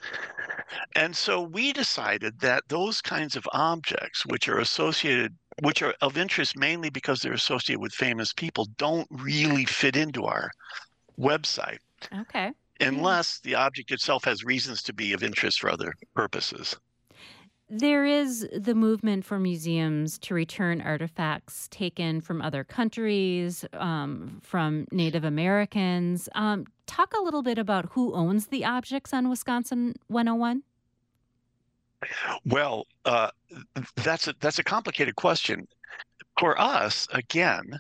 And so we decided that those kinds of objects, which are associated, which are of interest mainly because they're associated with famous people, don't really fit into our website. Okay. Unless the object itself has reasons to be of interest for other purposes. There is the movement for museums to return artifacts taken from other countries, um, from Native Americans. Um, talk a little bit about who owns the objects on Wisconsin one oh one. Well, uh, that's a, that's a complicated question. For us, again,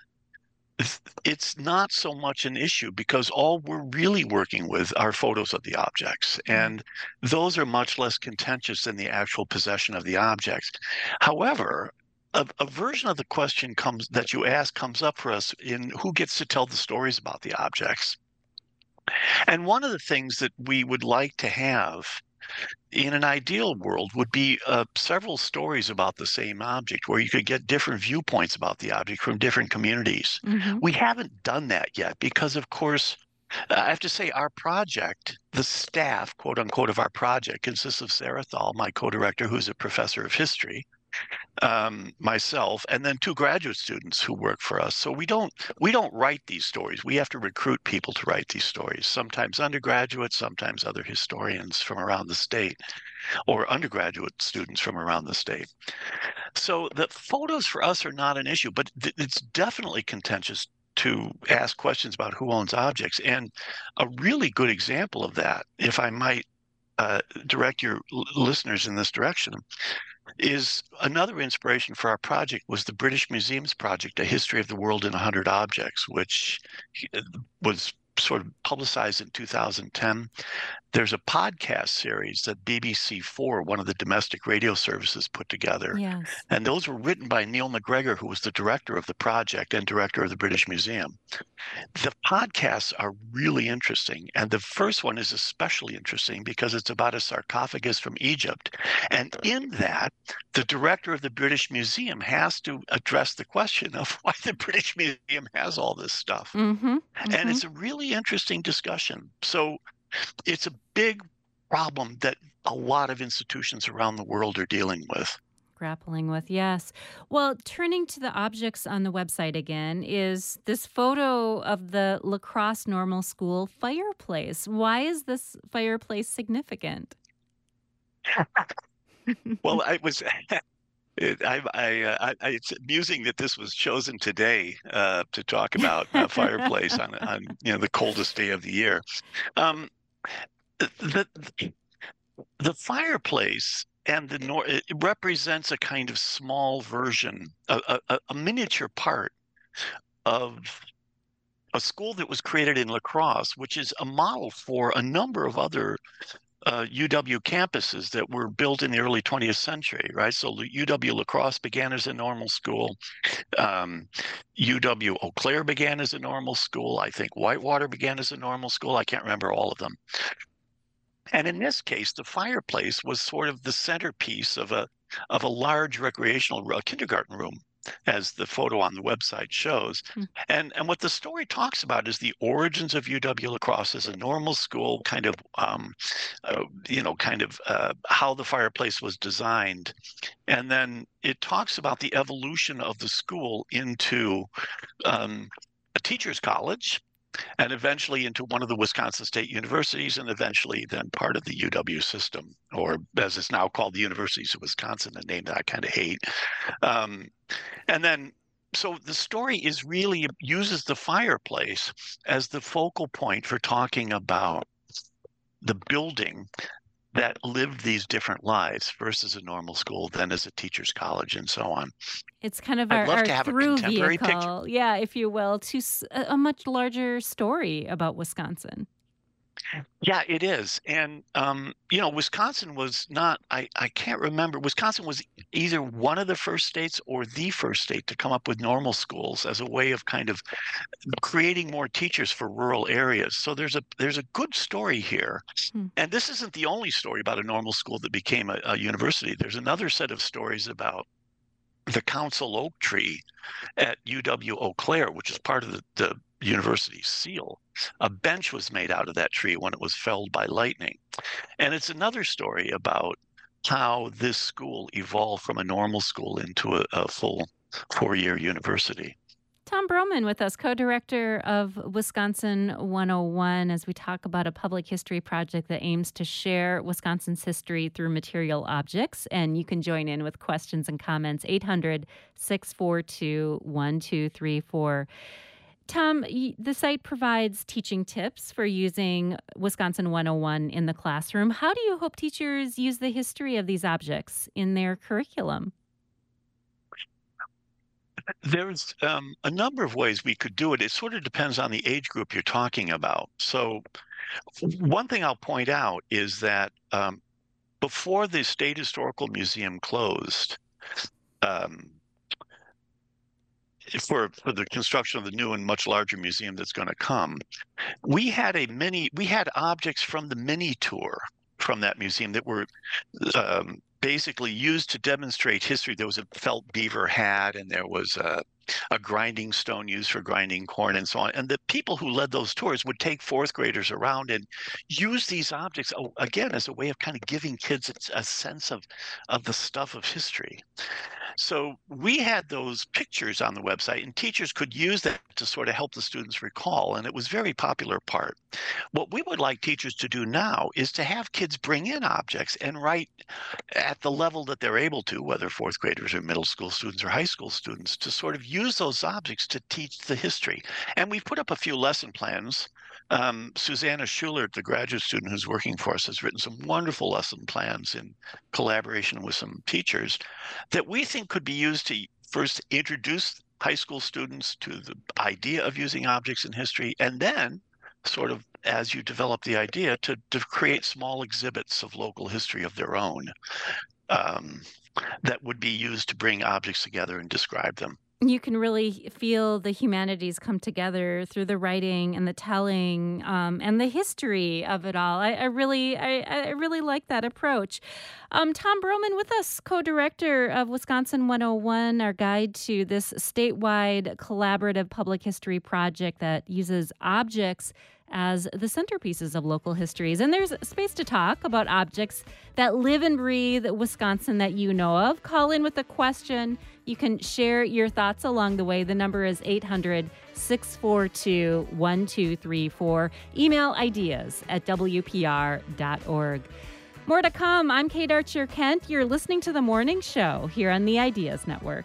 it's not so much an issue, because all we're really working with are photos of the objects, and those are much less contentious than the actual possession of the objects. However, a, a version of the question comes that you ask comes up for us in who gets to tell the stories about the objects. And one of the things that we would like to have in an ideal world would be uh, several stories about the same object, where you could get different viewpoints about the object from different communities. Mm-hmm. We haven't done that yet because, of course, I have to say our project, the staff, quote unquote, of our project consists of Sarah Thal, my co-director, who's a professor of history, um, myself, and then two graduate students who work for us. So we don't we don't write these stories. We have to recruit people to write these stories, sometimes undergraduates, sometimes other historians from around the state, or undergraduate students from around the state. So the photos for us are not an issue, but th- it's definitely contentious to ask questions about who owns objects. And a really good example of that, if I might uh, direct your l- listeners in this direction, is another inspiration for our project was the British Museum's project, A History of the World in one hundred Objects, which was sort of publicized in two thousand ten. There's a podcast series that B B C four, one of the domestic radio services, put together. Yes. And those were written by Neil McGregor, who was the director of the project and director of the British Museum. The podcasts are really interesting. And the first one is especially interesting because it's about a sarcophagus from Egypt. And in that, the director of the British Museum has to address the question of why the British Museum has all this stuff. Mm-hmm. Mm-hmm. And it's a really interesting discussion. So it's a big problem that a lot of institutions around the world are dealing with. Grappling with, yes. Well, turning to the objects on the website again is this photo of the La Crosse Normal School fireplace. Why is this fireplace significant? Well, I was... It, I, I, uh, I, it's amusing that this was chosen today uh, to talk about a fireplace on, on you know the coldest day of the year. Um, the the fireplace and the nor it represents a kind of small version, a, a, a miniature part of a a school that was created in La Crosse, which is a model for a number of other uh, U W campuses that were built in the early twentieth century, right? So U W La Crosse began as a normal school. Um, U W Eau Claire began as a normal school. I think Whitewater began as a normal school. I can't remember all of them. And in this case, the fireplace was sort of the centerpiece of a of a large recreational uh, kindergarten room, as the photo on the website shows. Mm. And and what the story talks about is the origins of U W La Crosse as a normal school, kind of, um, uh, you know, kind of uh, how the fireplace was designed. And then it talks about the evolution of the school into um, a teacher's college, and eventually into one of the Wisconsin State Universities, and eventually then part of the U W system, or as it's now called, the Universities of Wisconsin, a name that I kind of hate. Um, and then, so the story is really uses the fireplace as the focal point for talking about the building that lived these different lives versus a normal school, then as a teacher's college, and so on. It's kind of I'd our, love our to have a through contemporary vehicle, picture. yeah, if you will, to s- a a much larger story about Wisconsin. Yeah, it is. And, um, you know, Wisconsin was not, I, I can't remember, Wisconsin was either one of the first states or the first state to come up with normal schools as a way of kind of creating more teachers for rural areas. So there's a there's a good story here. Hmm. And this isn't the only story about a normal school that became a, a university. There's another set of stories about the council oak tree at U W Eau Claire, which is part of the, the university's seal. A bench was made out of that tree when it was felled by lightning. And it's another story about how this school evolved from a normal school into a, a full four-year university. Tom Broman with us, co-director of Wisconsin one oh one, as we talk about a public history project that aims to share Wisconsin's history through material objects. And you can join in with questions and comments, eight hundred, six four two, one two three four. Tom, the site provides teaching tips for using Wisconsin one oh one in the classroom. How do you hope teachers use the history of these objects in their curriculum? There's um, a number of ways we could do it. It sort of depends on the age group you're talking about. So one thing I'll point out is that um, before the State Historical Museum closed, um, for for the construction of the new and much larger museum that's going to come, we had a mini, we had objects from the mini tour from that museum that were um, basically used to demonstrate history. There was a felt beaver hat, and there was a, a grinding stone used for grinding corn, and so on. And the people who led those tours would take fourth graders around and use these objects, again, as a way of kind of giving kids a, a sense of, of the stuff of history. So we had those pictures on the website, and teachers could use that to sort of help the students recall, and it was a very popular part. What we would like teachers to do now is to have kids bring in objects and write at the level that they're able to, whether fourth graders or middle school students or high school students, to sort of use those objects to teach the history. And we've put up a few lesson plans. Um, Susanna Schulert, the graduate student who's working for us, has written some wonderful lesson plans in collaboration with some teachers that we think could be used to first introduce high school students to the idea of using objects in history, and then sort of, as you develop the idea, to, to create small exhibits of local history of their own um, that would be used to bring objects together and describe them. You can really feel the humanities come together through the writing and the telling um, and the history of it all. I, I really, I, I really like that approach. Um, Tom Broman with us, co-director of Wisconsin one oh one, our guide to this statewide collaborative public history project that uses objects as the centerpieces of local histories. And there's space to talk about objects that live and breathe Wisconsin that you know of. Call in with a question. You can share your thoughts along the way. The number is eight hundred, six four two, one two three four. Email ideas at w p r dot org. More to come. I'm Kate Archer-Kent. You're listening to The Morning Show here on the Ideas Network.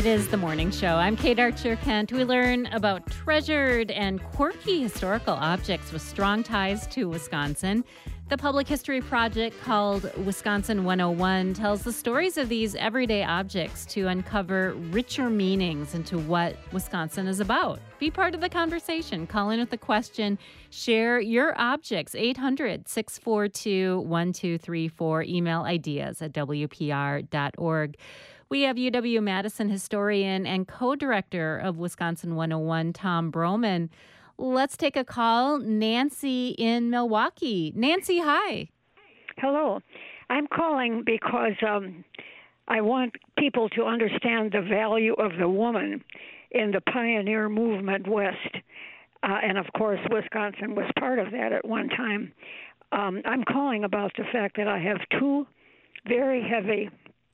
It is the morning show. I'm Kate Archer Kent. We learn about treasured and quirky historical objects with strong ties to Wisconsin. The Public History Project, called Wisconsin one oh one, tells the stories of these everyday objects to uncover richer meanings into what Wisconsin is about. Be part of the conversation. Call in with a question. Share your objects. eight hundred, six four two, one two three four. Email ideas at w p r dot org. We have U W-Madison historian and co-director of Wisconsin one oh one, Tom Broman. Let's take a call. Nancy in Milwaukee. Nancy, hi. Hello. I'm calling because um, I want people to understand the value of the woman in the pioneer movement west. Uh, and, of course, Wisconsin was part of that at one time. Um, I'm calling about the fact that I have two very heavy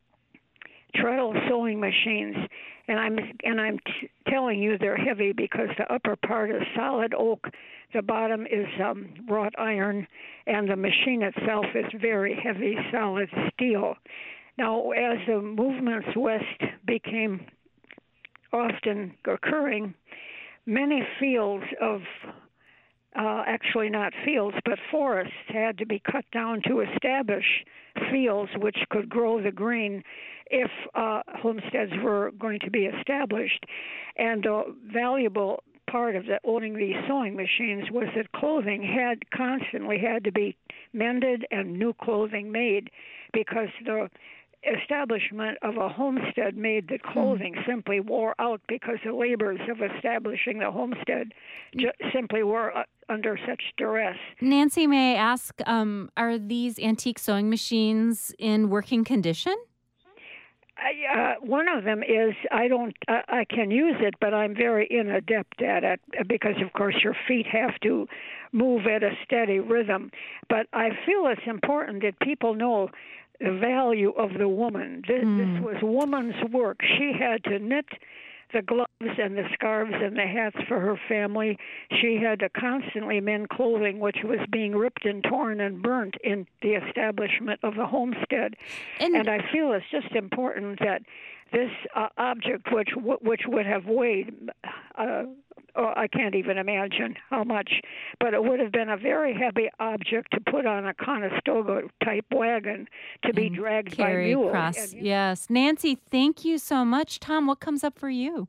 treadle sewing machines, and I'm and I'm t- telling you they're heavy because the upper part is solid oak, the bottom is um, wrought iron, and the machine itself is very heavy, solid steel. Now, as the movements west became often occurring, many fields of Uh, actually not fields, but forests had to be cut down to establish fields which could grow the grain if uh, homesteads were going to be established. And a valuable part of the, owning these sewing machines was that clothing had constantly had to be mended and new clothing made, because the establishment of a homestead made that clothing mm. simply wore out, because the labors of establishing the homestead ju- simply were uh, under such duress. Nancy, may I ask, um, are these antique sewing machines in working condition? I, uh, one of them is, I don't, uh, I can use it, but I'm very inadept at it because, of course, your feet have to move at a steady rhythm. But I feel it's important that people know the value of the woman. This, mm. this was woman's work. She had to knit the gloves and the scarves and the hats for her family. She had to constantly mend clothing which was being ripped and torn and burnt in the establishment of the homestead. And, and I feel it's just important that this uh, object, which which would have weighed, uh, oh, I can't even imagine how much, but it would have been a very heavy object to put on a Conestoga-type wagon to be dragged by mules. Across. And, yes. Nancy, thank you so much. Tom, what comes up for you?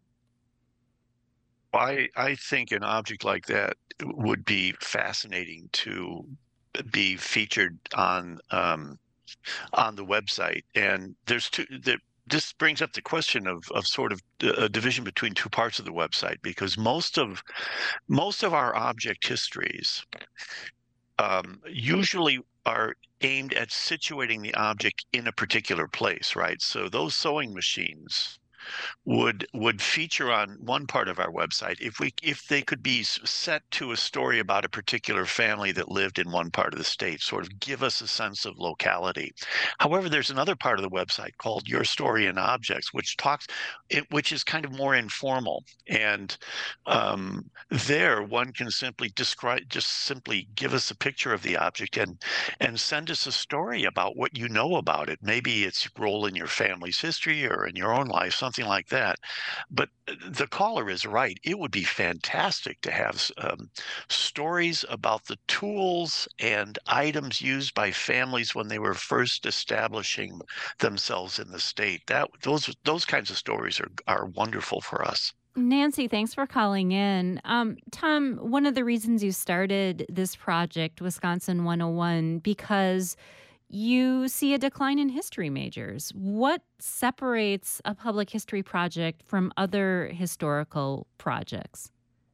I, I think an object like that would be fascinating to be featured on um, on the website. And there's two... There, This brings up the question of, of sort of a division between two parts of the website, because most of most of our object histories um, usually are aimed at situating the object in a particular place, right? So those sewing machines would would feature on one part of our website if we if they could be set to a story about a particular family that lived in one part of the state, sort of give us a sense of locality. However, there's another part of the website called Your Story and Objects, which talks it, which is kind of more informal, and um, there one can simply describe just simply give us a picture of the object and and send us a story about what you know about it. Maybe its role in your family's history or in your own life, something Something like that. But the caller is right. It would be fantastic to have um, stories about the tools and items used by families when they were first establishing themselves in the state. That those those kinds of stories are are wonderful for us. Nancy, thanks for calling in. Um, Tom, one of the reasons you started this project, Wisconsin one oh one, because you see a decline in history majors. What separates a public history project from other historical projects?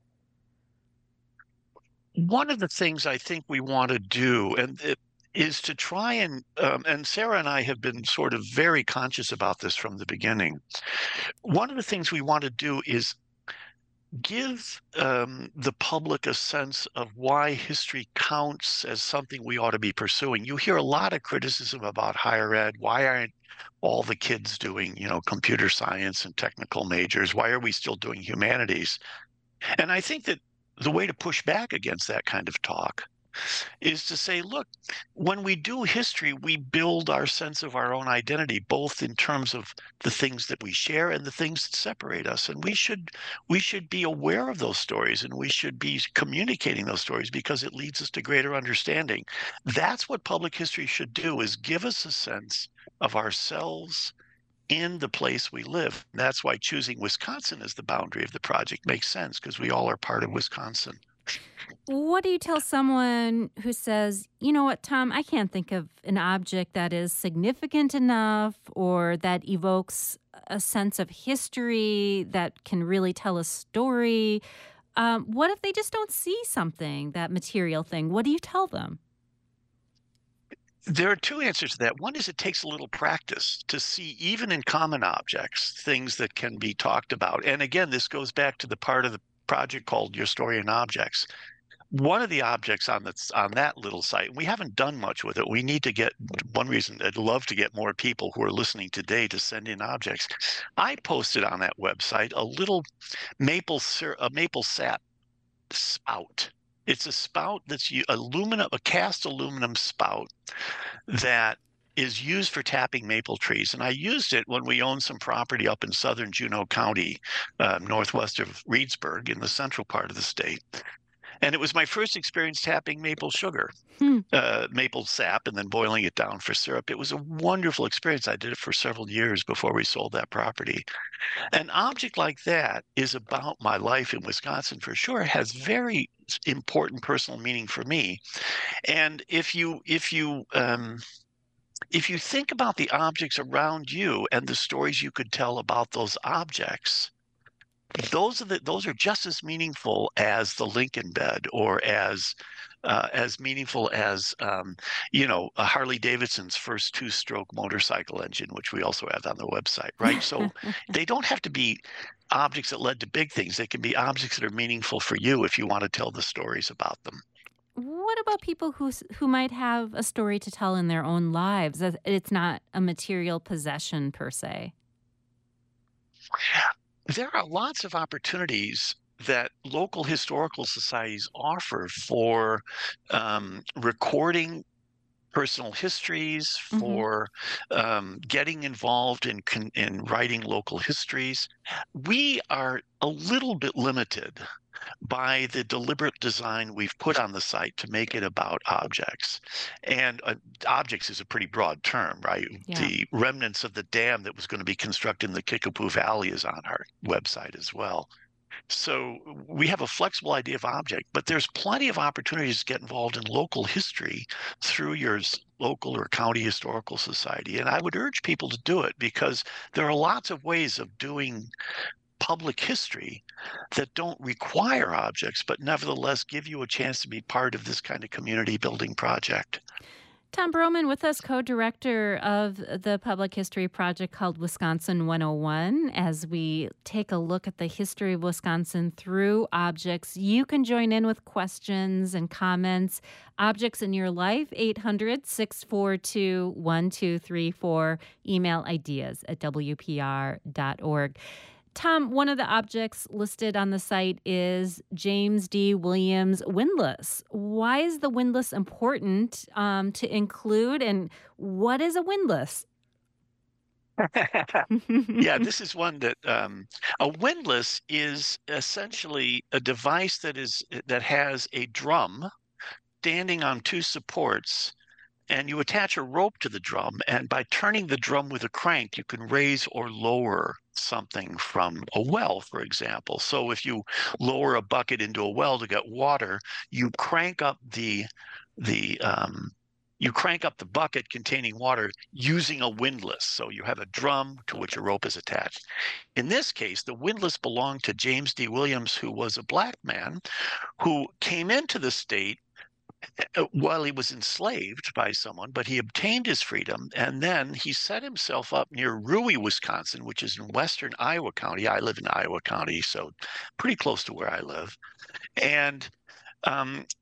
One of the things I think we want to do, and it, is to try and, um, and Sarah and I have been sort of very conscious about this from the beginning. One of the things we want to do is give um, the public a sense of why history counts as something we ought to be pursuing. You hear a lot of criticism about higher ed. Why aren't all the kids doing, you know, computer science and technical majors? Why are we still doing humanities? And I think that the way to push back against that kind of talk is to say, look, when we do history, we build our sense of our own identity, both in terms of the things that we share and the things that separate us. And we should we should be aware of those stories, and we should be communicating those stories because it leads us to greater understanding. That's what public history should do, is give us a sense of ourselves in the place we live. That's why choosing Wisconsin as the boundary of the project makes sense, because we all are part of Wisconsin. What do you tell someone who says, you know what, Tom, I can't think of an object that is significant enough or that evokes a sense of history that can really tell a story? Um, what if they just don't see something, that material thing? What do you tell them? There are two answers to that. One is it takes a little practice to see, even in common objects, things that can be talked about. And again, this goes back to the part of the project called Your Story in Objects. One of the objects on that's on that little site, we haven't done much with it. We need to get, one reason I'd love to get more people who are listening today to send in objects. I posted on that website a little maple a maple sap spout. It's a spout that's aluminum, a cast aluminum spout that is used for tapping maple trees. And I used it when we owned some property up in southern Juneau County, uh, northwest of Reedsburg, in the central part of the state. And it was my first experience tapping maple sugar, hmm. uh, maple sap, and then boiling it down for syrup. It was a wonderful experience. I did it for several years before we sold that property. An object like that is about my life in Wisconsin for sure. It has very important personal meaning for me. And if you if you um, if you think about the objects around you and the stories you could tell about those objects, those are the, those are just as meaningful as the Lincoln bed, or as uh, as meaningful as um, you know, a Harley Davidson's first two-stroke motorcycle engine, which we also have on the website, right? So they don't have to be objects that led to big things. They can be objects that are meaningful for you if you want to tell the stories about them. What about people who who might have a story to tell in their own lives? It's not a material possession per se. There are lots of opportunities that local historical societies offer for um, recording personal histories, for mm-hmm. um, getting involved in in writing local histories. We are a little bit limited by the deliberate design we've put on the site to make it about objects. And uh, objects is a pretty broad term, right? Yeah. The remnants of the dam that was going to be constructed in the Kickapoo Valley is on our website as well. So we have a flexible idea of object, but there's plenty of opportunities to get involved in local history through your local or county historical society. And I would urge people to do it, because there are lots of ways of doing public history that don't require objects, but nevertheless give you a chance to be part of this kind of community building project. Tom Broman with us, co-director of the public history project called Wisconsin one oh one. As we take a look at the history of Wisconsin through objects, you can join in with questions and comments. Objects in your life, eight hundred, six four two, one two three four. Email ideas at w p r dot org. Tom, one of the objects listed on the site is James D. Williams' windlass. Why is the windlass important um, to include, and what is a windlass? Yeah, this is one that um, a windlass is essentially a device that is that has a drum standing on two supports, and you attach a rope to the drum, and by turning the drum with a crank, you can raise or lower something from a well, for example. So if you lower a bucket into a well to get water, you crank up the the um, you crank up the bucket containing water using a windlass. So you have a drum to which a rope is attached. In this case, the windlass belonged to James D. Williams, who was a black man who came into the state while he was enslaved by someone, but he obtained his freedom, and then he set himself up near Rui, Wisconsin, which is in western Iowa County. I live in Iowa County, so pretty close to where I live. And um,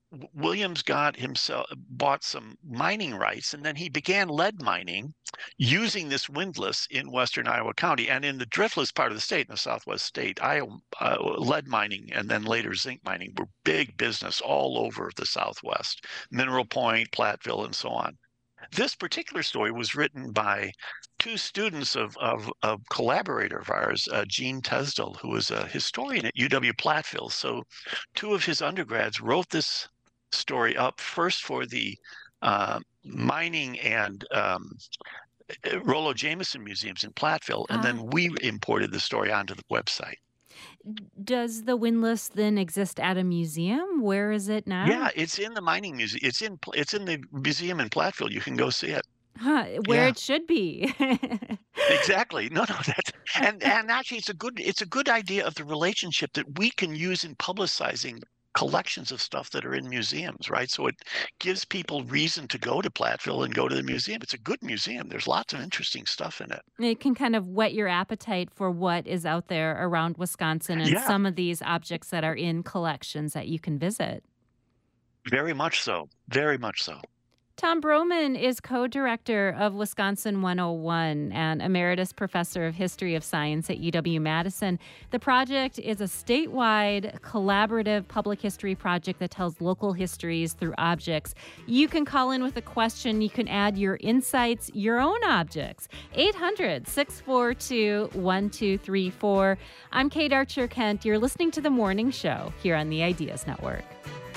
Williams got himself bought some mining rights, and then he began lead mining using this windlass in western Iowa County. And in the driftless part of the state, in the southwest state, Iowa, uh, lead mining and then later zinc mining were big business all over the southwest, Mineral Point, Platteville, and so on. This particular story was written by two students of, of a collaborator of ours, uh, Gene Tesdell, who was a historian at U W Platteville. So two of his undergrads wrote this story up first for the uh, mining and um, Rollo Jameson museums in Platteville, and ah. then we imported the story onto the website. Does the windlass then exist at a museum? Where is it now? Yeah, it's in the mining museum. It's in it's in the museum in Platteville. You can go see it. Huh, where yeah. it should be. Exactly. No, no, that's and and actually it's a good it's a good idea of the relationship that we can use in publicizing collections of stuff that are in museums, right? So it gives people reason to go to Platteville and go to the museum. It's a good museum. There's lots of interesting stuff in it. It can kind of whet your appetite for what is out there around Wisconsin and yeah. some of these objects that are in collections that you can visit. Very much so. Very much so. Tom Broman is co-director of Wisconsin one oh one and emeritus professor of history of science at U W-Madison. The project is a statewide collaborative public history project that tells local histories through objects. You can call in with a question. You can add your insights, your own objects. eight hundred, six four two, one two three four. I'm Kate Archer-Kent. You're listening to The Morning Show here on the Ideas Network.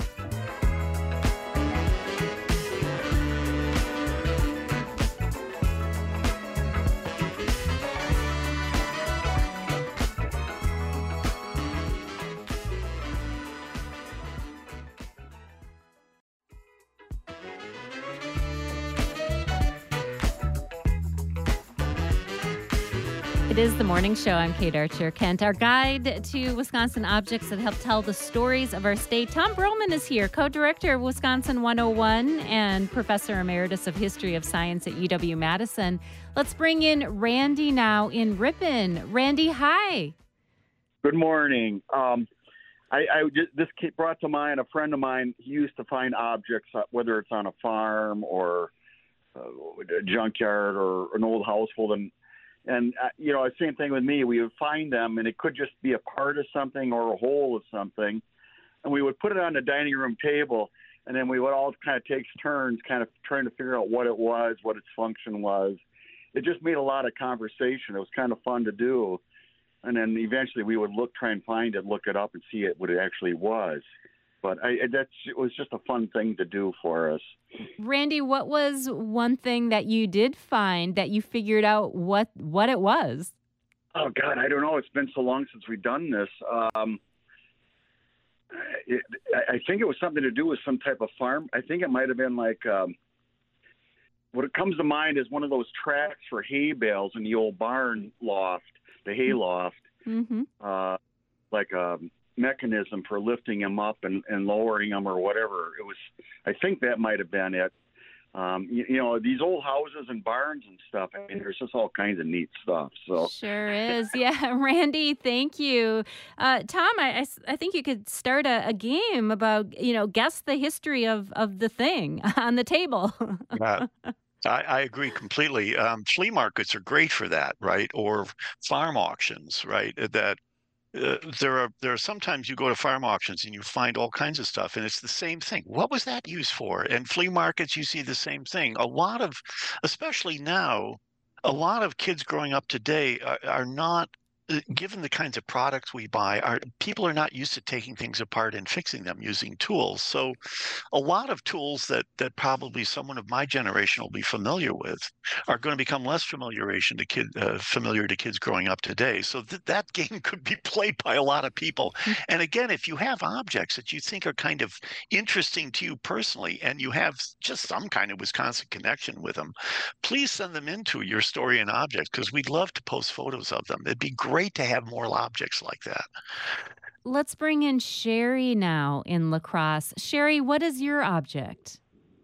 It is The Morning Show. I'm Kate Archer-Kent. Our guide to Wisconsin objects that help tell the stories of our state. Tom Broman is here, co-director of Wisconsin one oh one and professor emeritus of history of science at U W-Madison. Let's bring in Randy now in Ripon. Randy, hi. Good morning. Um, I, I just, this brought to mind a friend of mine. He used to find objects, whether it's on a farm or uh, a junkyard or an old household, and And, uh, you know, same thing with me. We would find them, and it could just be a part of something or a whole of something. And we would put it on the dining room table, and then we would all kind of take turns kind of trying to figure out what it was, what its function was. It just made a lot of conversation. It was kind of fun to do. And then eventually we would look, try and find it, look it up, and see it, what it actually was. But I, that's it was just a fun thing to do for us. Randy, what was one thing that you did find that you figured out what what it was? Oh, God, I don't know. It's been so long since we've done this. Um, it, I think it was something to do with some type of farm. I think it might have been like um, what it comes to mind is one of those tracks for hay bales in the old barn loft, the hay loft, mm-hmm. uh, like a mechanism for lifting them up and, and lowering them or whatever. It was, I think that might have been it. Um, you, you know, these old houses and barns and stuff, I mean, there's just all kinds of neat stuff. So Sure is. Yeah. Randy, thank you. Uh, Tom, I, I, I think you could start a, a game about, you know, guess the history of, of the thing on the table. uh, I, I agree completely. Um, flea markets are great for that, right? Or farm auctions, right? That Uh, there are there are sometimes you go to farm auctions and you find all kinds of stuff, and it's the same thing. What was that used for? And flea markets, you see the same thing. A lot of, especially now, a lot of kids growing up today are, are not, given the kinds of products we buy, are people are not used to taking things apart and fixing them using tools. So a lot of tools that that probably someone of my generation will be familiar with are going to become less familiarization to kid uh, familiar to kids growing up today. So th- that game could be played by a lot of people. And again, if you have objects that you think are kind of interesting to you personally, and you have just some kind of Wisconsin connection with them, please send them into Your Story and Objects, because we'd love to post photos of them. It'd be great to have more objects like that. Let's bring in Sherry now in La Crosse. Sherry, what is your object?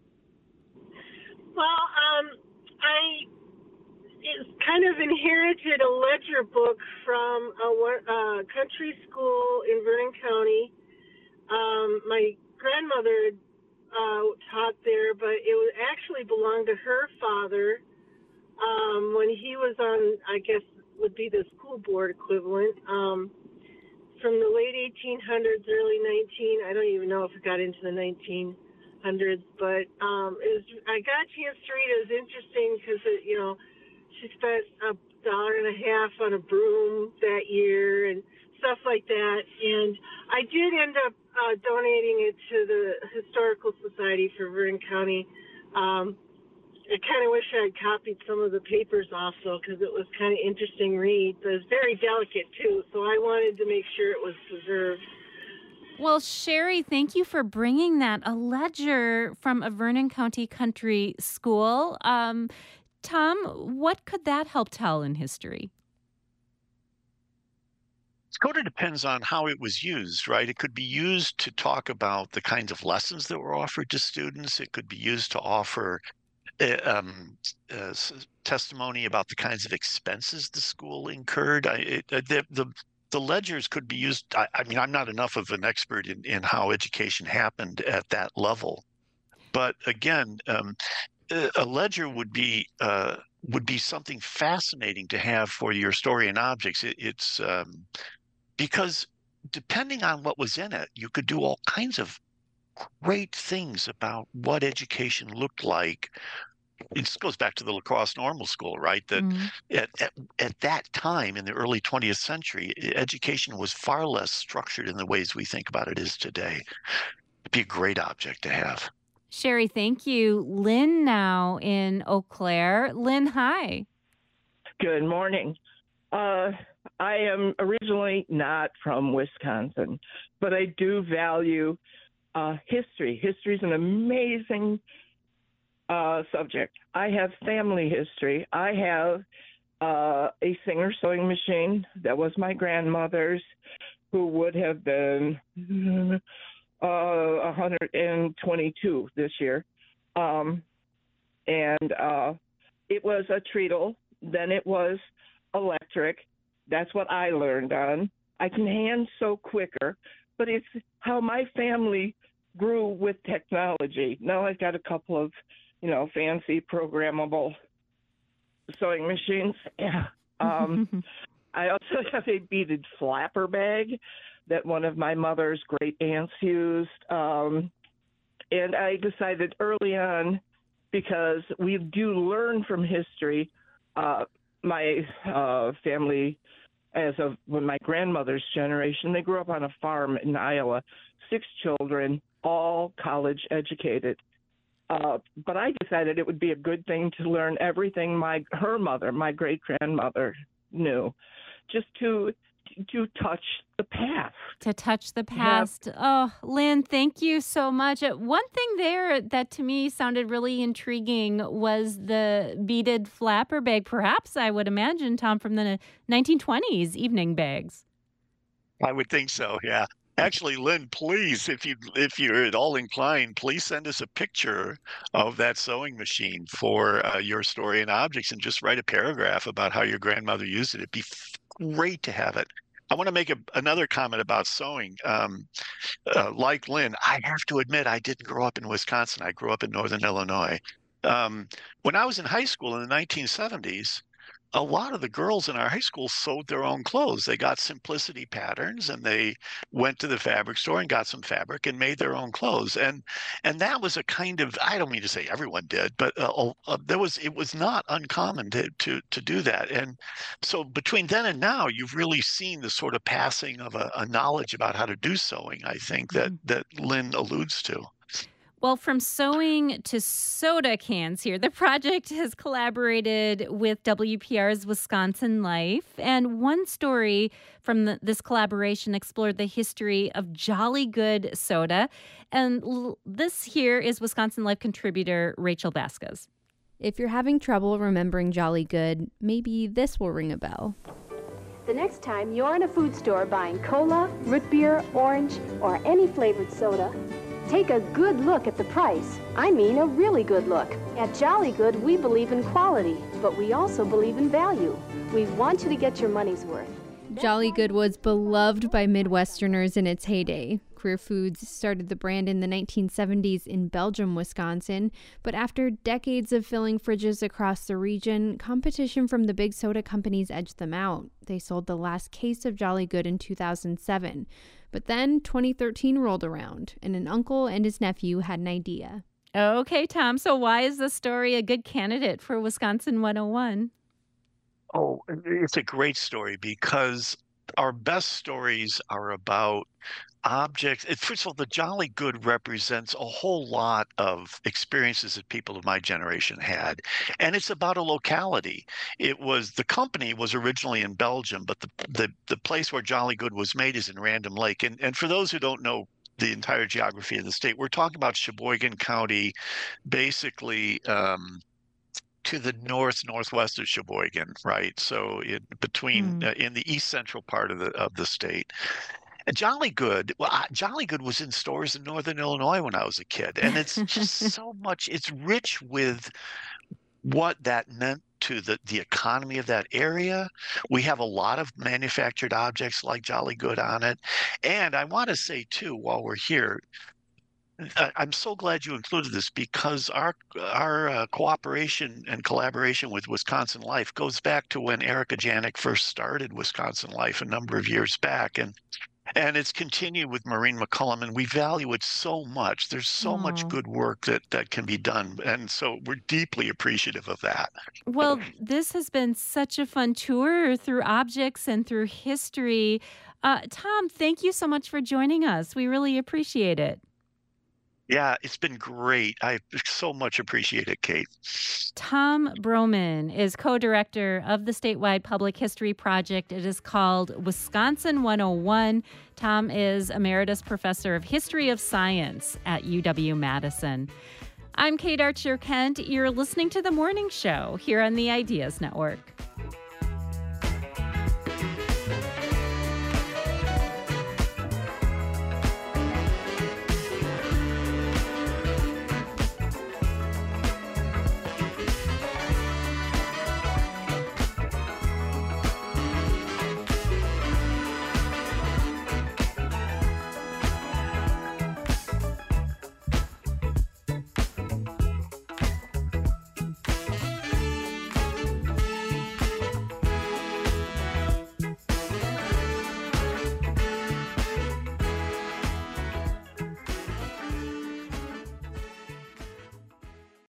Well, um, I kind of inherited a ledger book from a, a country school in Vernon County. Um, my grandmother grandmother uh, taught there, but it was actually belonged to her father um, when he was on, I guess, would be the school board equivalent. Um, from the late eighteen hundreds, early nineteen, I don't even know if it got into the nineteen hundreds, but um, it was, I got a chance to read it. It was interesting because, you know, she spent a dollar and a half on a broom that year and stuff like that. And I did end up uh, donating it to the Historical Society for Vernon County. Um, I kind of wish I had copied some of the papers also because it was kind of interesting read, but it's very delicate too, so I wanted to make sure it was preserved. Well, Sherry, thank you for bringing that. A ledger from a Vernon County country school. Um, Tom, what could that help tell in history? It sort of depends on how it was used, right? It could be used to talk about the kinds of lessons that were offered to students. It could be used to offer uh, um, uh, testimony about the kinds of expenses the school incurred. I, it, uh, the, the the ledgers could be used. I, I mean, I'm not enough of an expert in, in how education happened at that level, but again, um, a ledger would be uh, would be something fascinating to have for your story and objects. It, it's um, because depending on what was in it, you could do all kinds of great things about what education looked like. It goes back to the La Crosse Normal School, right? That mm-hmm. at, at at that time in the early twentieth century, education was far less structured in the ways we think about it as today. It'd be a great object to have. Sherry, thank you. Lynn now in Eau Claire. Lynn, hi. Good morning. Uh, I am originally not from Wisconsin, but I do value uh, history. History is an amazing uh, subject. I have family history. I have uh, a Singer sewing machine that was my grandmother's, who would have been uh, one hundred twenty-two this year. Um, and uh, it was a treadle. Then it was electric. That's what I learned on. I can hand sew quicker, but it's how my family grew with technology. Now I've got a couple of, you know, fancy programmable sewing machines. Yeah. Um, I also have a beaded flapper bag that one of my mother's great aunts used. Um, and I decided early on, because we do learn from history, uh, my uh, family, as of when my grandmother's generation, they grew up on a farm in Iowa, six children, all college educated. Uh, but I decided it would be a good thing to learn everything my her mother, my great grandmother, knew, just to to touch the past. To touch the past. Yeah. Oh, Lynn, thank you so much. Uh, one thing there that to me sounded really intriguing was the beaded flapper bag. Perhaps I would imagine, Tom, from the nineteen twenties evening bags. I would think so, yeah. Actually, Lynn, please, if you if you're at all inclined, please send us a picture of that sewing machine for uh, your story and objects, and just write a paragraph about how your grandmother used it. It'd be great to have it. I want to make a, another comment about sewing. Um, uh, like Lynn, I have to admit I didn't grow up in Wisconsin. I grew up in Northern Illinois. Um, when I was in high school in the nineteen seventies, a lot of the girls in our high school sewed their own clothes. They got Simplicity patterns, and they went to the fabric store and got some fabric and made their own clothes. And and that was a kind of, I don't mean to say everyone did, but uh, uh, there was it was not uncommon to, to to do that. And so between then and now, you've really seen the sort of passing of a, a knowledge about how to do sewing, I think, that that Lynn alludes to. Well, from sewing to soda cans here, the project has collaborated with W P R's Wisconsin Life. And one story from the, this collaboration explored the history of Jolly Good soda. And l- this here is Wisconsin Life contributor Rachel Vasquez. If you're having trouble remembering Jolly Good, maybe this will ring a bell. The next time you're in a food store buying cola, root beer, orange, or any flavored soda, take a good look at the price. I mean a really good look. At Jolly Good, we believe in quality, but we also believe in value. We want you to get your money's worth. Jolly Good was beloved by Midwesterners in its heyday. Queer Foods started the brand in the nineteen seventies in Belgium, Wisconsin, but after decades of filling fridges across the region, competition from the big soda companies edged them out. They sold the last case of Jolly Good in two thousand seven. But then twenty thirteen rolled around, and an uncle and his nephew had an idea. Okay, Tom, so why is this story a good candidate for Wisconsin one oh one? Oh, it's a great story because our best stories are about objects. First of all, the Jolly Good represents a whole lot of experiences that people of my generation had, and it's about a locality. It was the company was originally in Belgium, but the the, the place where Jolly Good was made is in Random Lake. And and for those who don't know the entire geography of the state, we're talking about Sheboygan County, basically. Um, to the north northwest of Sheboygan, right? So in between mm. uh, in the east central part of the of the state. And Jolly Good, well, I, Jolly Good was in stores in northern Illinois when I was a kid, and it's just so much. It's rich with what that meant to the the economy of that area. We have a lot of manufactured objects like Jolly Good on it, and I want to say too, while we're here. I'm so glad you included this because our our uh, cooperation and collaboration with Wisconsin Life goes back to when Erica Janik first started Wisconsin Life a number of years back, and and it's continued with Maureen McCullum, and we value it so much. There's so Aww. much good work that that can be done, and so we're deeply appreciative of that. Well, this has been such a fun tour through objects and through history. Uh, Tom, thank you so much for joining us. We really appreciate it. Yeah, it's been great. I so much appreciate it, Kate. Tom Broman is co-director of the statewide public history project. It is called Wisconsin one oh one. Tom is Emeritus Professor of History of Science at U W-Madison. I'm Kate Archer Kent. You're listening to The Morning Show here on the Ideas Network.